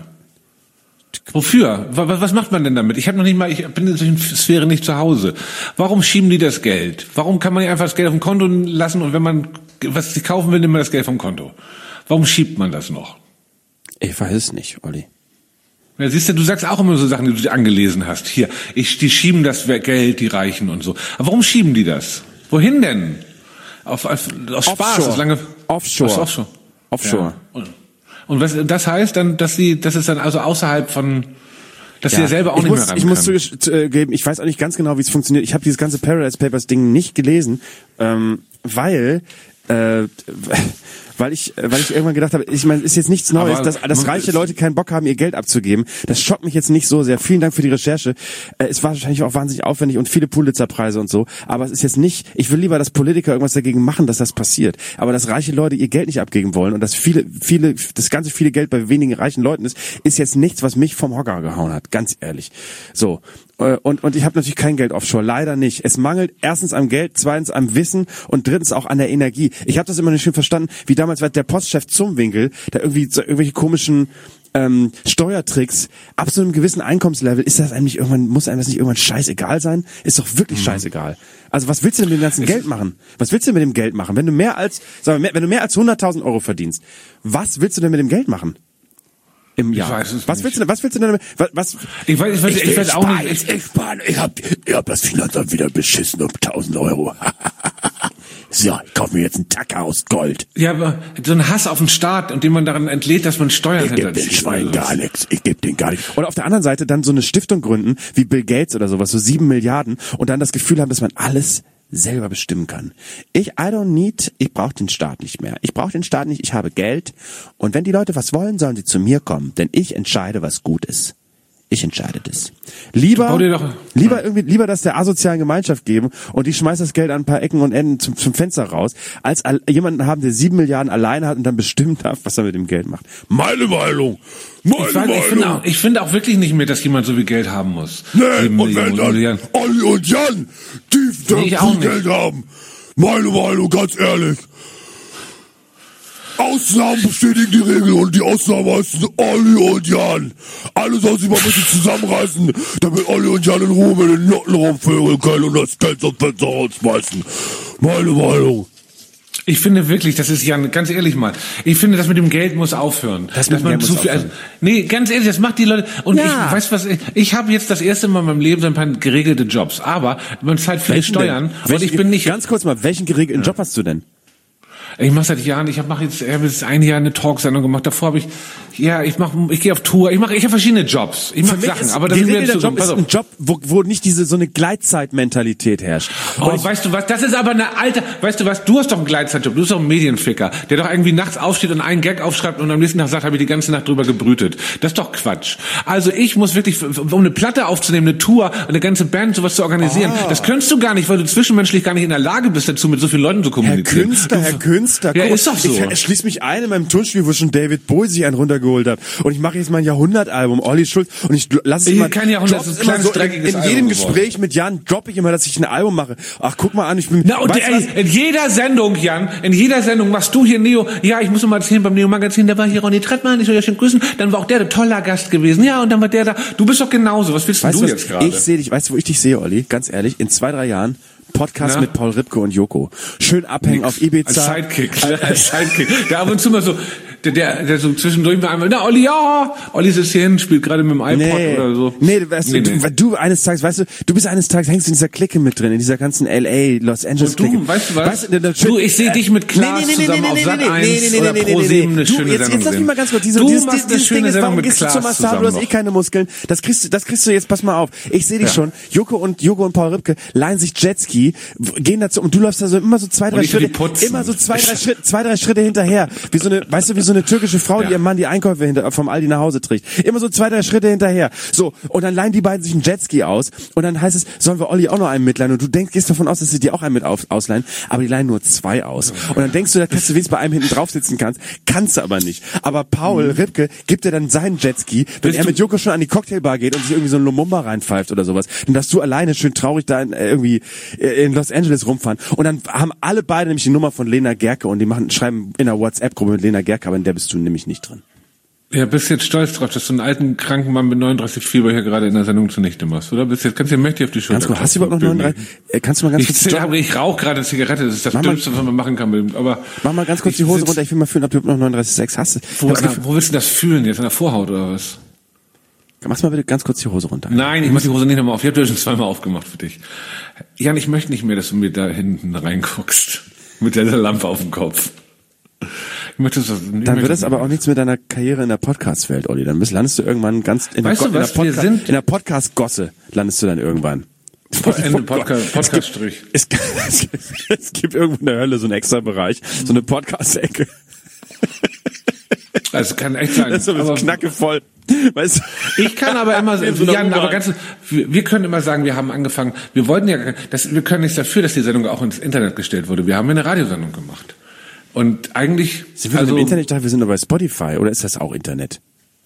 Wofür? Was, was macht man denn damit? Ich habe noch nicht mal, ich bin in solchen Sphären nicht zu Hause. Warum schieben die das Geld? Warum kann man nicht einfach das Geld auf dem Konto lassen und wenn man was sich kaufen will, nimmt man das Geld vom Konto? Warum schiebt man das noch? Ich weiß es nicht, Olli. Ja, siehst du, du sagst auch immer so Sachen, die du dir angelesen hast. Hier, ich, die schieben das Geld, die Reichen und so. Aber warum schieben die das? Wohin denn? Auf, auf, aus Spaß, Offshore. aus lange, Offshore. Aus Offshore. Offshore. Ja. Und, und was, das heißt dann, dass sie, das ist dann also außerhalb von, dass sie ja selber auch ich nicht muss, mehr ran Ich muss kann. zugeben, ich weiß auch nicht ganz genau, wie es funktioniert. Ich habe dieses ganze Paradise Papers Ding nicht gelesen, ähm, weil äh, weil ich weil ich irgendwann gedacht habe, ich meine, ist jetzt nichts Neues, Aber dass, dass man- reiche Leute keinen Bock haben, ihr Geld abzugeben. Das schockt mich jetzt nicht so sehr. Vielen Dank für die Recherche. Äh, es war wahrscheinlich auch wahnsinnig aufwendig und viele Pulitzerpreise und so. Aber es ist jetzt nicht, ich will lieber, dass Politiker irgendwas dagegen machen, dass das passiert. Aber dass reiche Leute ihr Geld nicht abgeben wollen und dass viele, viele, das ganze viele Geld bei wenigen reichen Leuten ist, ist jetzt nichts, was mich vom Hocker gehauen hat. Ganz ehrlich. So. Äh, Und, und ich habe natürlich kein Geld offshore, leider nicht. Es mangelt erstens am Geld, zweitens am Wissen und drittens auch an der Energie. Ich habe das immer nicht schön verstanden, wie damals war der Postchef Zumwinkel, der irgendwie so irgendwelche komischen ähm, Steuertricks, ab so einem gewissen Einkommenslevel, ist das eigentlich irgendwann, muss einem das nicht irgendwann scheißegal sein? Ist doch wirklich Mhm. scheißegal. Also was willst du denn mit dem ganzen Geld machen? Was willst du denn mit dem Geld machen? Wenn du mehr als, sagen wir, mehr, wenn du mehr als hunderttausend Euro verdienst, was willst du denn mit dem Geld machen? Im Jahr. weiß es was nicht. willst du denn, was willst du denn damit, was, was Ich weiß, ich weiß, ich, weiß auch sparen, nicht. Ich, ich, sparen. ich hab, ich hab das Finanzamt wieder beschissen um tausend Euro. So, ich kaufe mir jetzt einen Tacker aus Gold. Ja, aber so ein Hass auf den Staat und den man daran entlädt, dass man Steuern Ich geb den hinterzieht. Schwein oder gar sowas. nichts. Ich geb den gar nichts. Oder auf der anderen Seite dann so eine Stiftung gründen, wie Bill Gates oder sowas, so sieben Milliarden und dann das Gefühl haben, dass man alles selber bestimmen kann. Ich, I don't need, ich brauche den Staat nicht mehr. Ich brauche den Staat nicht, ich habe Geld und wenn die Leute was wollen, sollen sie zu mir kommen, denn ich entscheide, was gut ist. Ich entscheide das. Lieber, Bau dir doch- lieber irgendwie, lieber das der asozialen Gemeinschaft geben und die schmeißt das Geld an ein paar Ecken und Enden zum, zum Fenster raus, als all, jemanden haben, der sieben Milliarden alleine hat und dann bestimmen darf, was er mit dem Geld macht. Meine Meinung. Meine Ich, weiß, ich, finde auch, ich finde auch wirklich nicht mehr, dass jemand so viel Geld haben muss. Nee, Sieben und wenn Millionen, dann Milliarden. Olli und Jan, die Nee, ich auch viel nicht. Geld haben. Meine Meinung, ganz ehrlich. Ausnahmen bestätigen die Regel und die Ausnahme heißen Olli und Jan. Alle sollen sich mal ein bisschen zusammenreißen, damit Olli und Jan in Ruhe mit den Noten rumvögeln können und das Geld zum Fenster rausschmeißen. Meine Meinung. Ich finde wirklich, das ist Jan, ganz ehrlich mal, ich finde, das mit dem Geld muss aufhören. Das mit Dass dem man Geld zu muss viel, aufhören. nee, ganz ehrlich, das macht die Leute, und Ja. ich weiß was, ich, ich habe jetzt das erste Mal in meinem Leben so ein paar geregelte Jobs, aber man zahlt viele Welchen Steuern denn? und Welchen, ich bin nicht, ganz kurz mal, welchen geregelten Job hast du denn? Ich mache seit Jahren, ich mache jetzt, ich habe jetzt ein Jahr eine Talksendung gemacht. Davor habe ich, ja, ich mache, ich gehe auf Tour, ich mache, ich habe verschiedene Jobs. Ich mache Sachen, aber das ist mir der zu Job ist ein Job, wo, wo nicht diese so eine Gleitzeitmentalität herrscht. Oh, ich, weißt du was? Das ist aber eine alte. Weißt du was? Du hast doch einen Gleitzeitjob. Du bist doch ein Medienficker, der doch irgendwie nachts aufsteht und einen Gag aufschreibt und am nächsten Tag sagt, habe ich die ganze Nacht drüber gebrütet. Das ist doch Quatsch. Also ich muss wirklich, um eine Platte aufzunehmen, eine Tour, eine ganze Band, sowas zu organisieren. Ah. Das könntest du gar nicht, weil du zwischenmenschlich gar nicht in der Lage bist, dazu mit so vielen Leuten zu kommunizieren. Herr Künstler, Herr Künstler, ja, guck, ist doch so. Ich, ich schließe mich ein in meinem Tonstudio, wo schon David Bowie sich einen runtergeholt hat. Und ich mache jetzt mein Jahrhundertalbum, Olli Schulz, und ich lasse es immer. Kein Jahrhundert, das ist ein kleines, so dreckiges in, in Album jedem geworden. Gespräch mit Jan droppe ich immer, dass ich ein Album mache. Ach, guck mal an, ich bin. Na und ey, in jeder Sendung, Jan, in jeder Sendung machst du hier Neo. Ja, ich muss noch mal erzählen, beim Neo Magazin, da war hier Ronny Trettmann, ich soll ja schön grüßen. Dann war auch der ein toller Gast gewesen. Ja, und dann war der da. Du bist doch genauso. Was willst weißt du was, jetzt gerade? Ich sehe dich. Weißt du, wo ich dich sehe, Olli? Ganz ehrlich, in zwei, drei Jahren. Podcast Na? mit Paul Ripke und Joko. Schön abhängen Nix. auf Ibiza. Als Sidekick. Als Sidekick. Der ab und zu mal so, der, der, der so zwischendurch mal einmal, na, Olli, ja, Olli ist hier hin, spielt gerade mit dem iPod nee. oder so. Nee, du, weißt, nee, du, nee. du eines Tages, weißt du, du bist eines Tages, hängst in dieser Clique mit drin, in dieser ganzen L A, Los Angeles Clique. Und du, weißt du was? Weißt du, da, du, ich sehe dich mit Klaas nee, nee, nee, zusammen nee, auf nee, Sat nee, eins nee, nee, nee, oder nee, Pro nee, sieben nee. eine Du, schöne jetzt, Sendung jetzt lass mich mal ganz kurz, diese, du dieses, machst dieses, eine dieses schöne Ding ist, Sendung warum mit gehst du Klaas zur Massage, du zusammen hast eh noch. keine Muskeln. Das kriegst du, das kriegst du jetzt, pass mal auf. Ich sehe dich Ja. schon, Joko und, Joko und Paul Ripke leihen sich Jetski, gehen dazu, und du läufst da so immer so zwei, drei Und ich will die Schritte, putzen. immer so zwei, drei Schritte, zwei, drei Schritte hinterher. Wie so eine, weißt du, wie so eine türkische Frau, die Ja. ihrem Mann die Einkäufe hinter, vom Aldi nach Hause trägt. Immer so zwei, drei Schritte hinterher. So, und dann leihen die beiden sich einen Jetski aus, und dann heißt es, sollen wir Olli auch noch einen mitleihen? Und du denkst, gehst davon aus, dass sie dir auch einen mit auf, ausleihen, aber die leihen nur zwei aus. Und dann denkst du, da kannst du wenigstens bei einem hinten drauf sitzen kannst, kannst du aber nicht. Aber Paul Mhm. Ripke gibt dir dann seinen Jetski, wenn Willst er du- mit Joko schon an die Cocktailbar geht und sich irgendwie so ein Lumumba reinpfeift oder sowas. Dann darfst du alleine schön traurig da in, äh, irgendwie äh, in Los Angeles rumfahren. Und dann haben alle beide nämlich die Nummer von Lena Gerke, und die machen, schreiben in einer WhatsApp-Gruppe mit Lena Gerke, aber in der bist du nämlich nicht drin. Ja, bist jetzt stolz drauf, dass du einen alten, kranken Mann mit neununddreißig Fieber hier gerade in der Sendung zunichte machst, oder? Bist jetzt, kannst du dir mächtig auf die Schulter Ganz kurz, hast du überhaupt noch neununddreißig? Äh, kannst du mal ganz ich, kurz... ich, aber ich rauche gerade eine Zigarette, das ist das Mach mal- Dümmste, was man machen kann. Aber Mach mal ganz kurz ich die Hose sitz- runter, ich will mal fühlen, ob du überhaupt noch neununddreißig Komma sechs hast. Wo, Ich hab's na, Gefühl- wo willst du das fühlen jetzt? An der Vorhaut oder was? Mach's mal bitte ganz kurz die Hose runter. Nein, ich mach die Hose nicht nochmal auf. Ich habe die schon zweimal aufgemacht für dich. Jan, ich möchte nicht mehr, dass du mir da hinten reinguckst. Mit der Lampe auf dem Kopf. Ich möchte das, ich Dann möchte- wird das aber auch nichts mit deiner Karriere in der Podcast-Welt, Olli. Dann bist, landest du irgendwann ganz in der, Weißt du Go- in der, was, wir Podca- sind- in der Podcast-Gosse landest du dann irgendwann. Ende Podcast, Podcast-Strich. Es gibt, es, gibt, es gibt irgendwo in der Hölle so einen extra Bereich, so eine Podcast-Ecke. Also kann echt sein. Das ist so aber knackevoll. Weißt du? ich kann aber immer, In so einer Jan, aber U-Bahn. ganz, wir, wir können immer sagen, wir haben angefangen, wir wollten ja, das, wir können nichts dafür, dass die Sendung auch ins Internet gestellt wurde. Wir haben eine Radiosendung gemacht. Und eigentlich, Sind wir also, im Internet? Ich dachte, wir sind nur bei Spotify. Oder ist das auch Internet?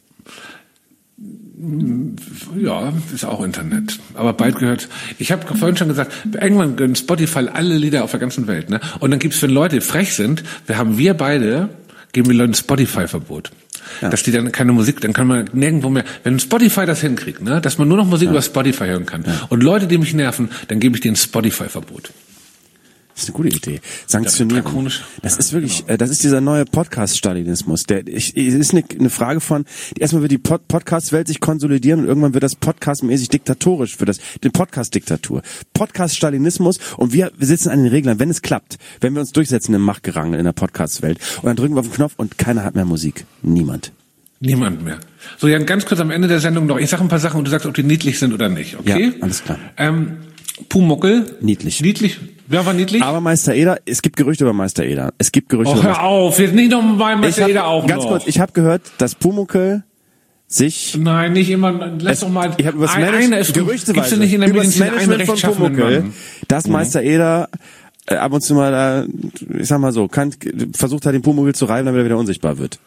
ja, ist auch Internet. Aber bald gehört, ich habe vorhin schon gesagt, irgendwann gönnen Spotify alle Lieder auf der ganzen Welt, ne? Und dann gibt's, wenn Leute frech sind, wir haben wir beide, geben wir Leuten Spotify-Verbot. Ja. Dass die dann keine Musik, dann kann man nirgendwo mehr, wenn Spotify das hinkriegt, ne, dass man nur noch Musik ja. über Spotify hören kann. Ja. Und Leute, die mich nerven, dann gebe ich denen Spotify-Verbot. Das ist eine gute Idee. Sanktionierung. Ja, das ist wirklich, genau. äh, das ist dieser neue Podcast-Stalinismus. Der, ich, es ist eine, eine Frage von, erstmal wird die Pod- Podcast-Welt sich konsolidieren und irgendwann wird das Podcast-mäßig diktatorisch für das, den Podcast-Diktatur. Podcast-Stalinismus, und wir, wir sitzen an den Reglern, wenn es klappt, wenn wir uns durchsetzen im Machtgerangel in der Podcast-Welt, und dann drücken wir auf den Knopf und keiner hat mehr Musik. Niemand. Niemand mehr. So, Jan, ganz kurz am Ende der Sendung noch. Ich sage ein paar Sachen und du sagst, ob die niedlich sind oder nicht, okay? Ja, alles klar. Ähm, Pumuckel. Niedlich. Niedlich. Wer war niedlich? Aber Meister Eder, es gibt Gerüchte über Meister Eder. Es gibt Gerüchte Oh, über hör auf, jetzt nicht noch bei Meister hab, Eder auch ganz noch. Kurz, ich habe gehört, dass Pumuckl sich... Nein, nicht immer, lass es, doch mal... Ich habe über das ein, Management, eine ist, Gerüchteweise, gibt's denn nicht in der über das Medizin einen Management von rechtschaffenen Pumuckl, Mann? dass Mhm. Meister Eder äh, ab und zu mal da, ich sag mal so, kann, versucht hat, den Pumuckl zu reiben, damit er wieder unsichtbar wird.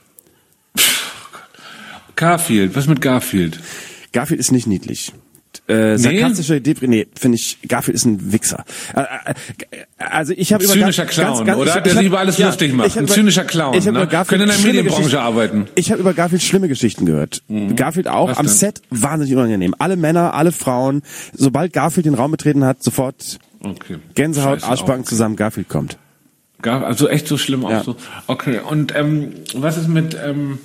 Garfield, was mit Garfield? Garfield ist nicht niedlich. Äh, sarkastische Depri, nee, finde ich, Garfield ist ein Wichser. Äh, äh, also ich habe über zynischer ganz, Clown, ganz, oder? Ich, Der ich sich hab, über alles ja, lustig macht. ich hab Ein über- zynischer Clown, ich hab ne? über Garfield Können in der schlimme Medienbranche Geschichten- arbeiten. Ich habe über Garfield schlimme Geschichten gehört. Mhm. Garfield auch, Was am denn? Set wahnsinnig unangenehm. Alle Männer, alle Frauen, sobald Garfield den Raum betreten hat, sofort Okay. Gänsehaut, Scheiße, Arschbacken auch. zusammen, Garfield kommt. Gar, also echt so schlimm auch Ja. so. Okay, und ähm, was ist mit, ähm,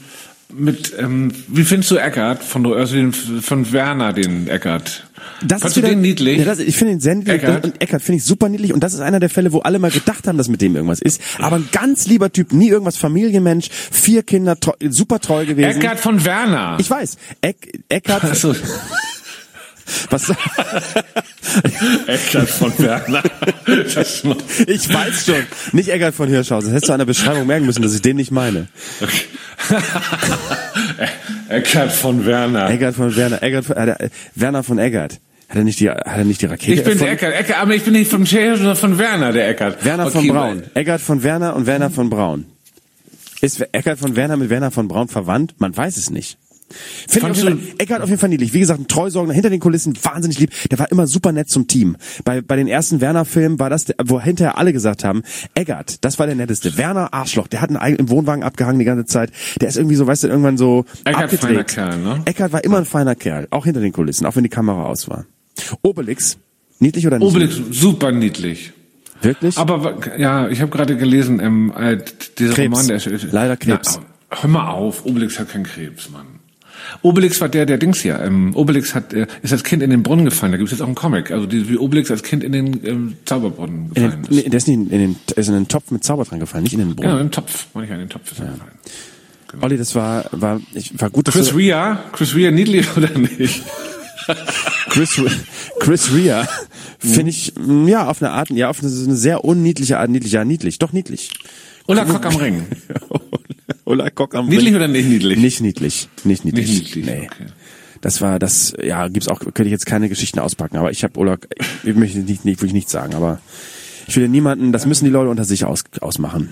mit, ähm, wie findest du Eckart von, also den, von Werner, den Eckart? Das Fandst ist wieder, du den niedlich? Ja, das, ich finde ihn sehr niedlich. Eckart? Und Eckart finde ich super niedlich. Und das ist einer der Fälle, wo alle mal gedacht haben, dass mit dem irgendwas ist. Aber ein ganz lieber Typ, nie irgendwas, Familienmensch, vier Kinder, treu, super treu gewesen. Eckart von Werner. Ich weiß. Eck, Eckart. Ach so. Was? Eckart von Werner. Das ich weiß schon. Nicht Eckart von Hirschhausen. Das hättest du an der Beschreibung merken müssen, dass ich den nicht meine. Okay. Eckart von Werner. Eckart von Werner. Eckart von, äh, Werner von Eckart. Hat er nicht die, hat er nicht die Rakete Ich bin erfunden? der Eckart, Eckart, aber ich bin nicht von Scher, sondern von Werner, der Eckart. Werner okay, von Braun. Eckart von Werner und Werner von Braun. Ist Eckart von Werner mit Werner von Braun verwandt? Man weiß es nicht. Finde ich auf jeden Fall, Eckart auf jeden Fall niedlich. Wie gesagt, ein Treusorgender hinter den Kulissen, wahnsinnig lieb. Der war immer super nett zum Team. Bei, bei den ersten Werner-Filmen war das, der, wo hinterher alle gesagt haben, Eckart, das war der netteste. Werner, Arschloch, der hat einen eigenen Wohnwagen abgehangen die ganze Zeit. Der ist irgendwie so, weißt du, irgendwann so Eckart, abgedreht. feiner Kerl, ne? Eckart war immer ein feiner Kerl, auch hinter den Kulissen, auch wenn die Kamera aus war. Obelix, niedlich oder nicht? Obelix, super niedlich. Wirklich? Aber, ja, ich habe gerade gelesen, ähm, äh, dieser Krebs. Roman, der ist, Leider Krebs. Na, hör mal auf, Obelix hat keinen Krebs, Mann. Obelix war der, der Dings hier. Ähm, Obelix hat, äh, ist als Kind in den Brunnen gefallen. Da gibt es jetzt auch einen Comic. Also die, wie Obelix als Kind in den ähm, Zauberbrunnen gefallen in den, ist. Nee, der ist nicht in den, ist in den Topf mit Zaubertrank gefallen, nicht in den Brunnen. Ja, in den Topf. Meine ich, in den Topf ist er gefallen. Genau. Olli, das war, war, ich, war gut, dass Chris du, Rea? Chris Rea niedlich oder nicht? Chris, Chris Rea finde ich, ja, auf eine Art, ja, auf eine, eine sehr unniedliche Art, niedlich, ja, niedlich, doch niedlich. Ulla Kock am Ring. Ulla Kock am Niedlich Ring. oder nicht niedlich? Nicht niedlich, nicht niedlich. Nicht niedlich, nee. okay. Das war, das, ja, gibt's auch, könnte ich jetzt keine Geschichten auspacken, aber ich habe Ulla, ich möchte nicht, nicht, wirklich nichts sagen, aber ich will ja niemanden, das müssen die Leute unter sich aus, ausmachen.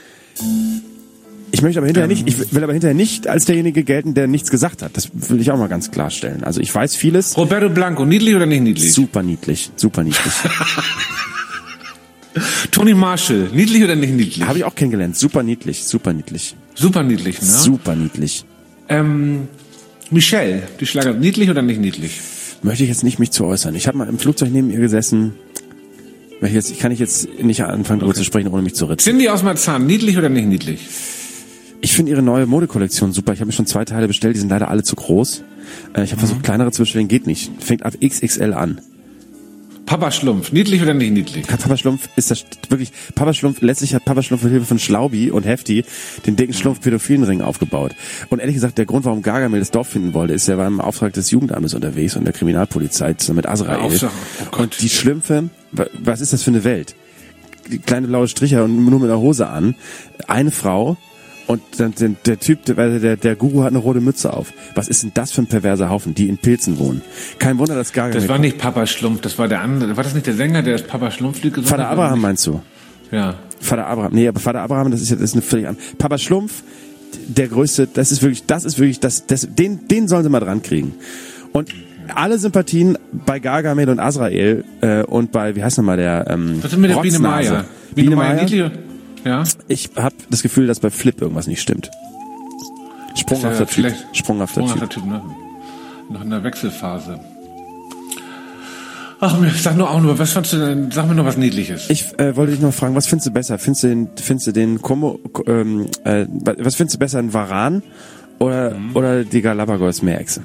Ich möchte aber hinterher nicht, ich will aber hinterher nicht als derjenige gelten, der nichts gesagt hat. Das will ich auch mal ganz klarstellen. Also ich weiß vieles. Roberto Blanco, niedlich oder nicht niedlich? Super niedlich, super niedlich. Tony Marshall, niedlich oder nicht niedlich? Habe ich auch kennengelernt. Super niedlich, super niedlich. Super niedlich, ne? Super niedlich. Ähm, Michelle, die Schlager, niedlich oder nicht niedlich? Möchte ich jetzt nicht mich zu äußern. Ich habe mal im Flugzeug neben ihr gesessen. Ich jetzt, kann ich jetzt nicht anfangen, darüber Okay. zu sprechen, ohne mich zu ritzen. Cindy aus Marzahn, niedlich oder nicht niedlich? Ich finde ihre neue Modekollektion super. Ich habe mir schon zwei Teile bestellt, die sind leider alle zu groß. Äh, ich habe versucht, kleinere zu bestellen, geht nicht. Fängt ab X X L an. Papa Schlumpf, niedlich oder nicht niedlich? Papa Schlumpf ist das wirklich, Papa Schlumpf, letztlich hat Papa Schlumpf mit Hilfe von Schlaubi und Hefti den dicken Schlumpf-Pädophilenring aufgebaut. Und ehrlich gesagt, der Grund, warum Gargamel das Dorf finden wollte, ist, er war im Auftrag des Jugendamtes unterwegs und der Kriminalpolizei zusammen mit Azrael. Auftrag, oh und die Schlümpfe, wa- was ist das für eine Welt? Die kleine blaue Stricher und nur mit einer Hose an, eine Frau, und dann der, der Typ, der, der, der Guru hat eine rote Mütze auf. Was ist denn das für ein perverser Haufen, die in Pilzen wohnen? Kein Wunder, dass Gargamel... Das war nicht Papa Schlumpf, das war der andere. War das nicht der Sänger, der das Papa Schlumpf-Lied gesungen Vater hat? Abraham meinst du? Ja. Vater Abraham. Nee, aber Vater Abraham, das ist ja, das ist eine völlig andere. Papa Schlumpf, der größte, das ist wirklich, das ist wirklich, das, das, den, den sollen sie mal dran kriegen. Und alle Sympathien bei Gargamel und Azrael, äh, und bei, wie heißt nochmal der, ähm, Was ist mit der Biene Rotznase? Maya? Biene Maya, Maya? niedlich? Ja. Ich habe das Gefühl, dass bei Flip irgendwas nicht stimmt. Sprunghafter Ist ja Typ. vielleicht- Sprunghafter Typ. Sprunghafter Typ, ne? Noch in der Wechselphase. Ach, mir, sag nur auch nur, was fandst du denn, sag mir noch was Niedliches. Ich äh, wollte dich noch fragen, was findest du besser? Findest du den, findest du den Como, ähm, äh, was findest du besser, ein Varan oder, Mhm. oder die Galapagos Meerechse?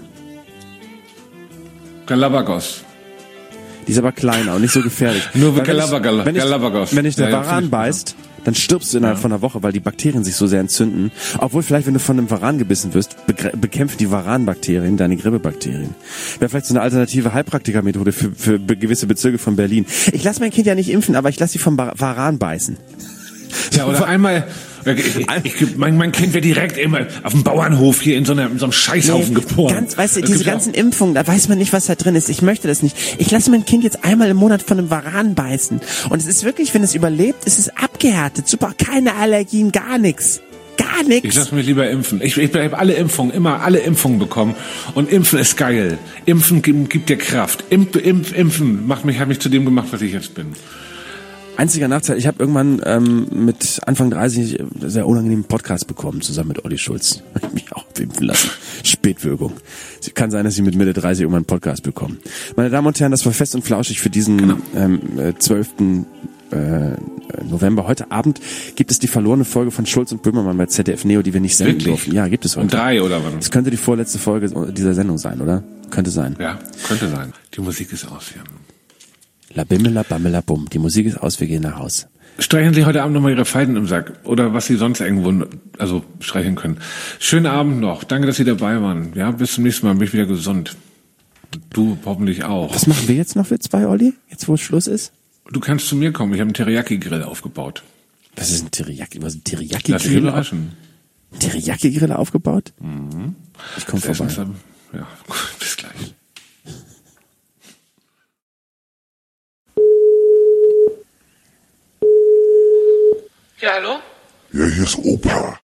Galapagos. Die ist aber kleiner und nicht so gefährlich. Nur Weil wenn ich- Galapagos. wenn ich- Galapagos. Wenn dich der Ja, ja, Varan finde ich- beißt, dann stirbst du innerhalb von einer Woche, weil die Bakterien sich so sehr entzünden. Obwohl vielleicht, wenn du von einem Varan gebissen wirst, begre- bekämpfen die Varan-Bakterien deine Grippebakterien. Wäre vielleicht so eine alternative Heilpraktikermethode für, für be- gewisse Bezirke von Berlin. Ich lasse mein Kind ja nicht impfen, aber ich lasse sie vom Ba- Varan beißen. Ja, oder einmal, ich, ich, mein, mein Kind wird direkt immer auf dem Bauernhof hier in so, einer, in so einem Scheißhaufen Nee, geboren. Ganz, weißt du, Das diese gibt's ganzen Impfungen, da weiß man nicht, was da drin ist. Ich möchte das nicht. Ich lasse mein Kind jetzt einmal im Monat von einem Varan beißen. Und es ist wirklich, wenn es überlebt, ist es abgehärtet. Super, keine Allergien, gar nichts. Gar Ich nichts. lass mich lieber impfen. Ich, ich habe alle Impfungen, immer alle Impfungen bekommen. Und Impfen ist geil. Impfen gibt, gibt dir Kraft. Impf, impf, impfen macht mich, hat mich zu dem gemacht, was ich jetzt bin. Einziger Nachteil, ich habe irgendwann ähm, mit Anfang dreißig einen sehr unangenehmen Podcast bekommen, zusammen mit Olli Schulz. Hab ich mich auch impfen lassen. Spätwirkung. Es kann sein, dass Sie mit Mitte dreißig irgendwann einen Podcast bekommen. Meine Damen und Herren, das war fest und flauschig für diesen ähm, äh, zwölften äh, November. Heute Abend gibt es die verlorene Folge von Schulz und Böhmermann bei Z D F Neo, die wir nicht senden Wirklich? durften. Ja, gibt es heute. Um drei oder was? Das könnte die vorletzte Folge dieser Sendung sein, oder? Könnte sein. Ja, könnte sein. Die Musik ist aus, ja. La bimmela bammela bum. Die Musik ist aus, wir gehen nach Haus. Streichen Sie heute Abend nochmal Ihre Falten im Sack oder was Sie sonst irgendwo also streichen können. Schönen Abend noch. Danke, dass Sie dabei waren. Ja, bis zum nächsten Mal. Bin ich wieder gesund. Du hoffentlich auch. Was machen wir jetzt noch für zwei, Olli? Jetzt, wo es Schluss ist? Du kannst zu mir kommen. Ich habe einen Teriyaki-Grill aufgebaut. Was ist ein Teriyaki? Was ist ein Teriyaki-Grill? Lass dich überraschen. Ein Teriyaki-Grill aufgebaut? Mhm. Ich komme Das vorbei. Essen ist, ja, bis gleich. Ja, hallo? Ja, hier ist Opa.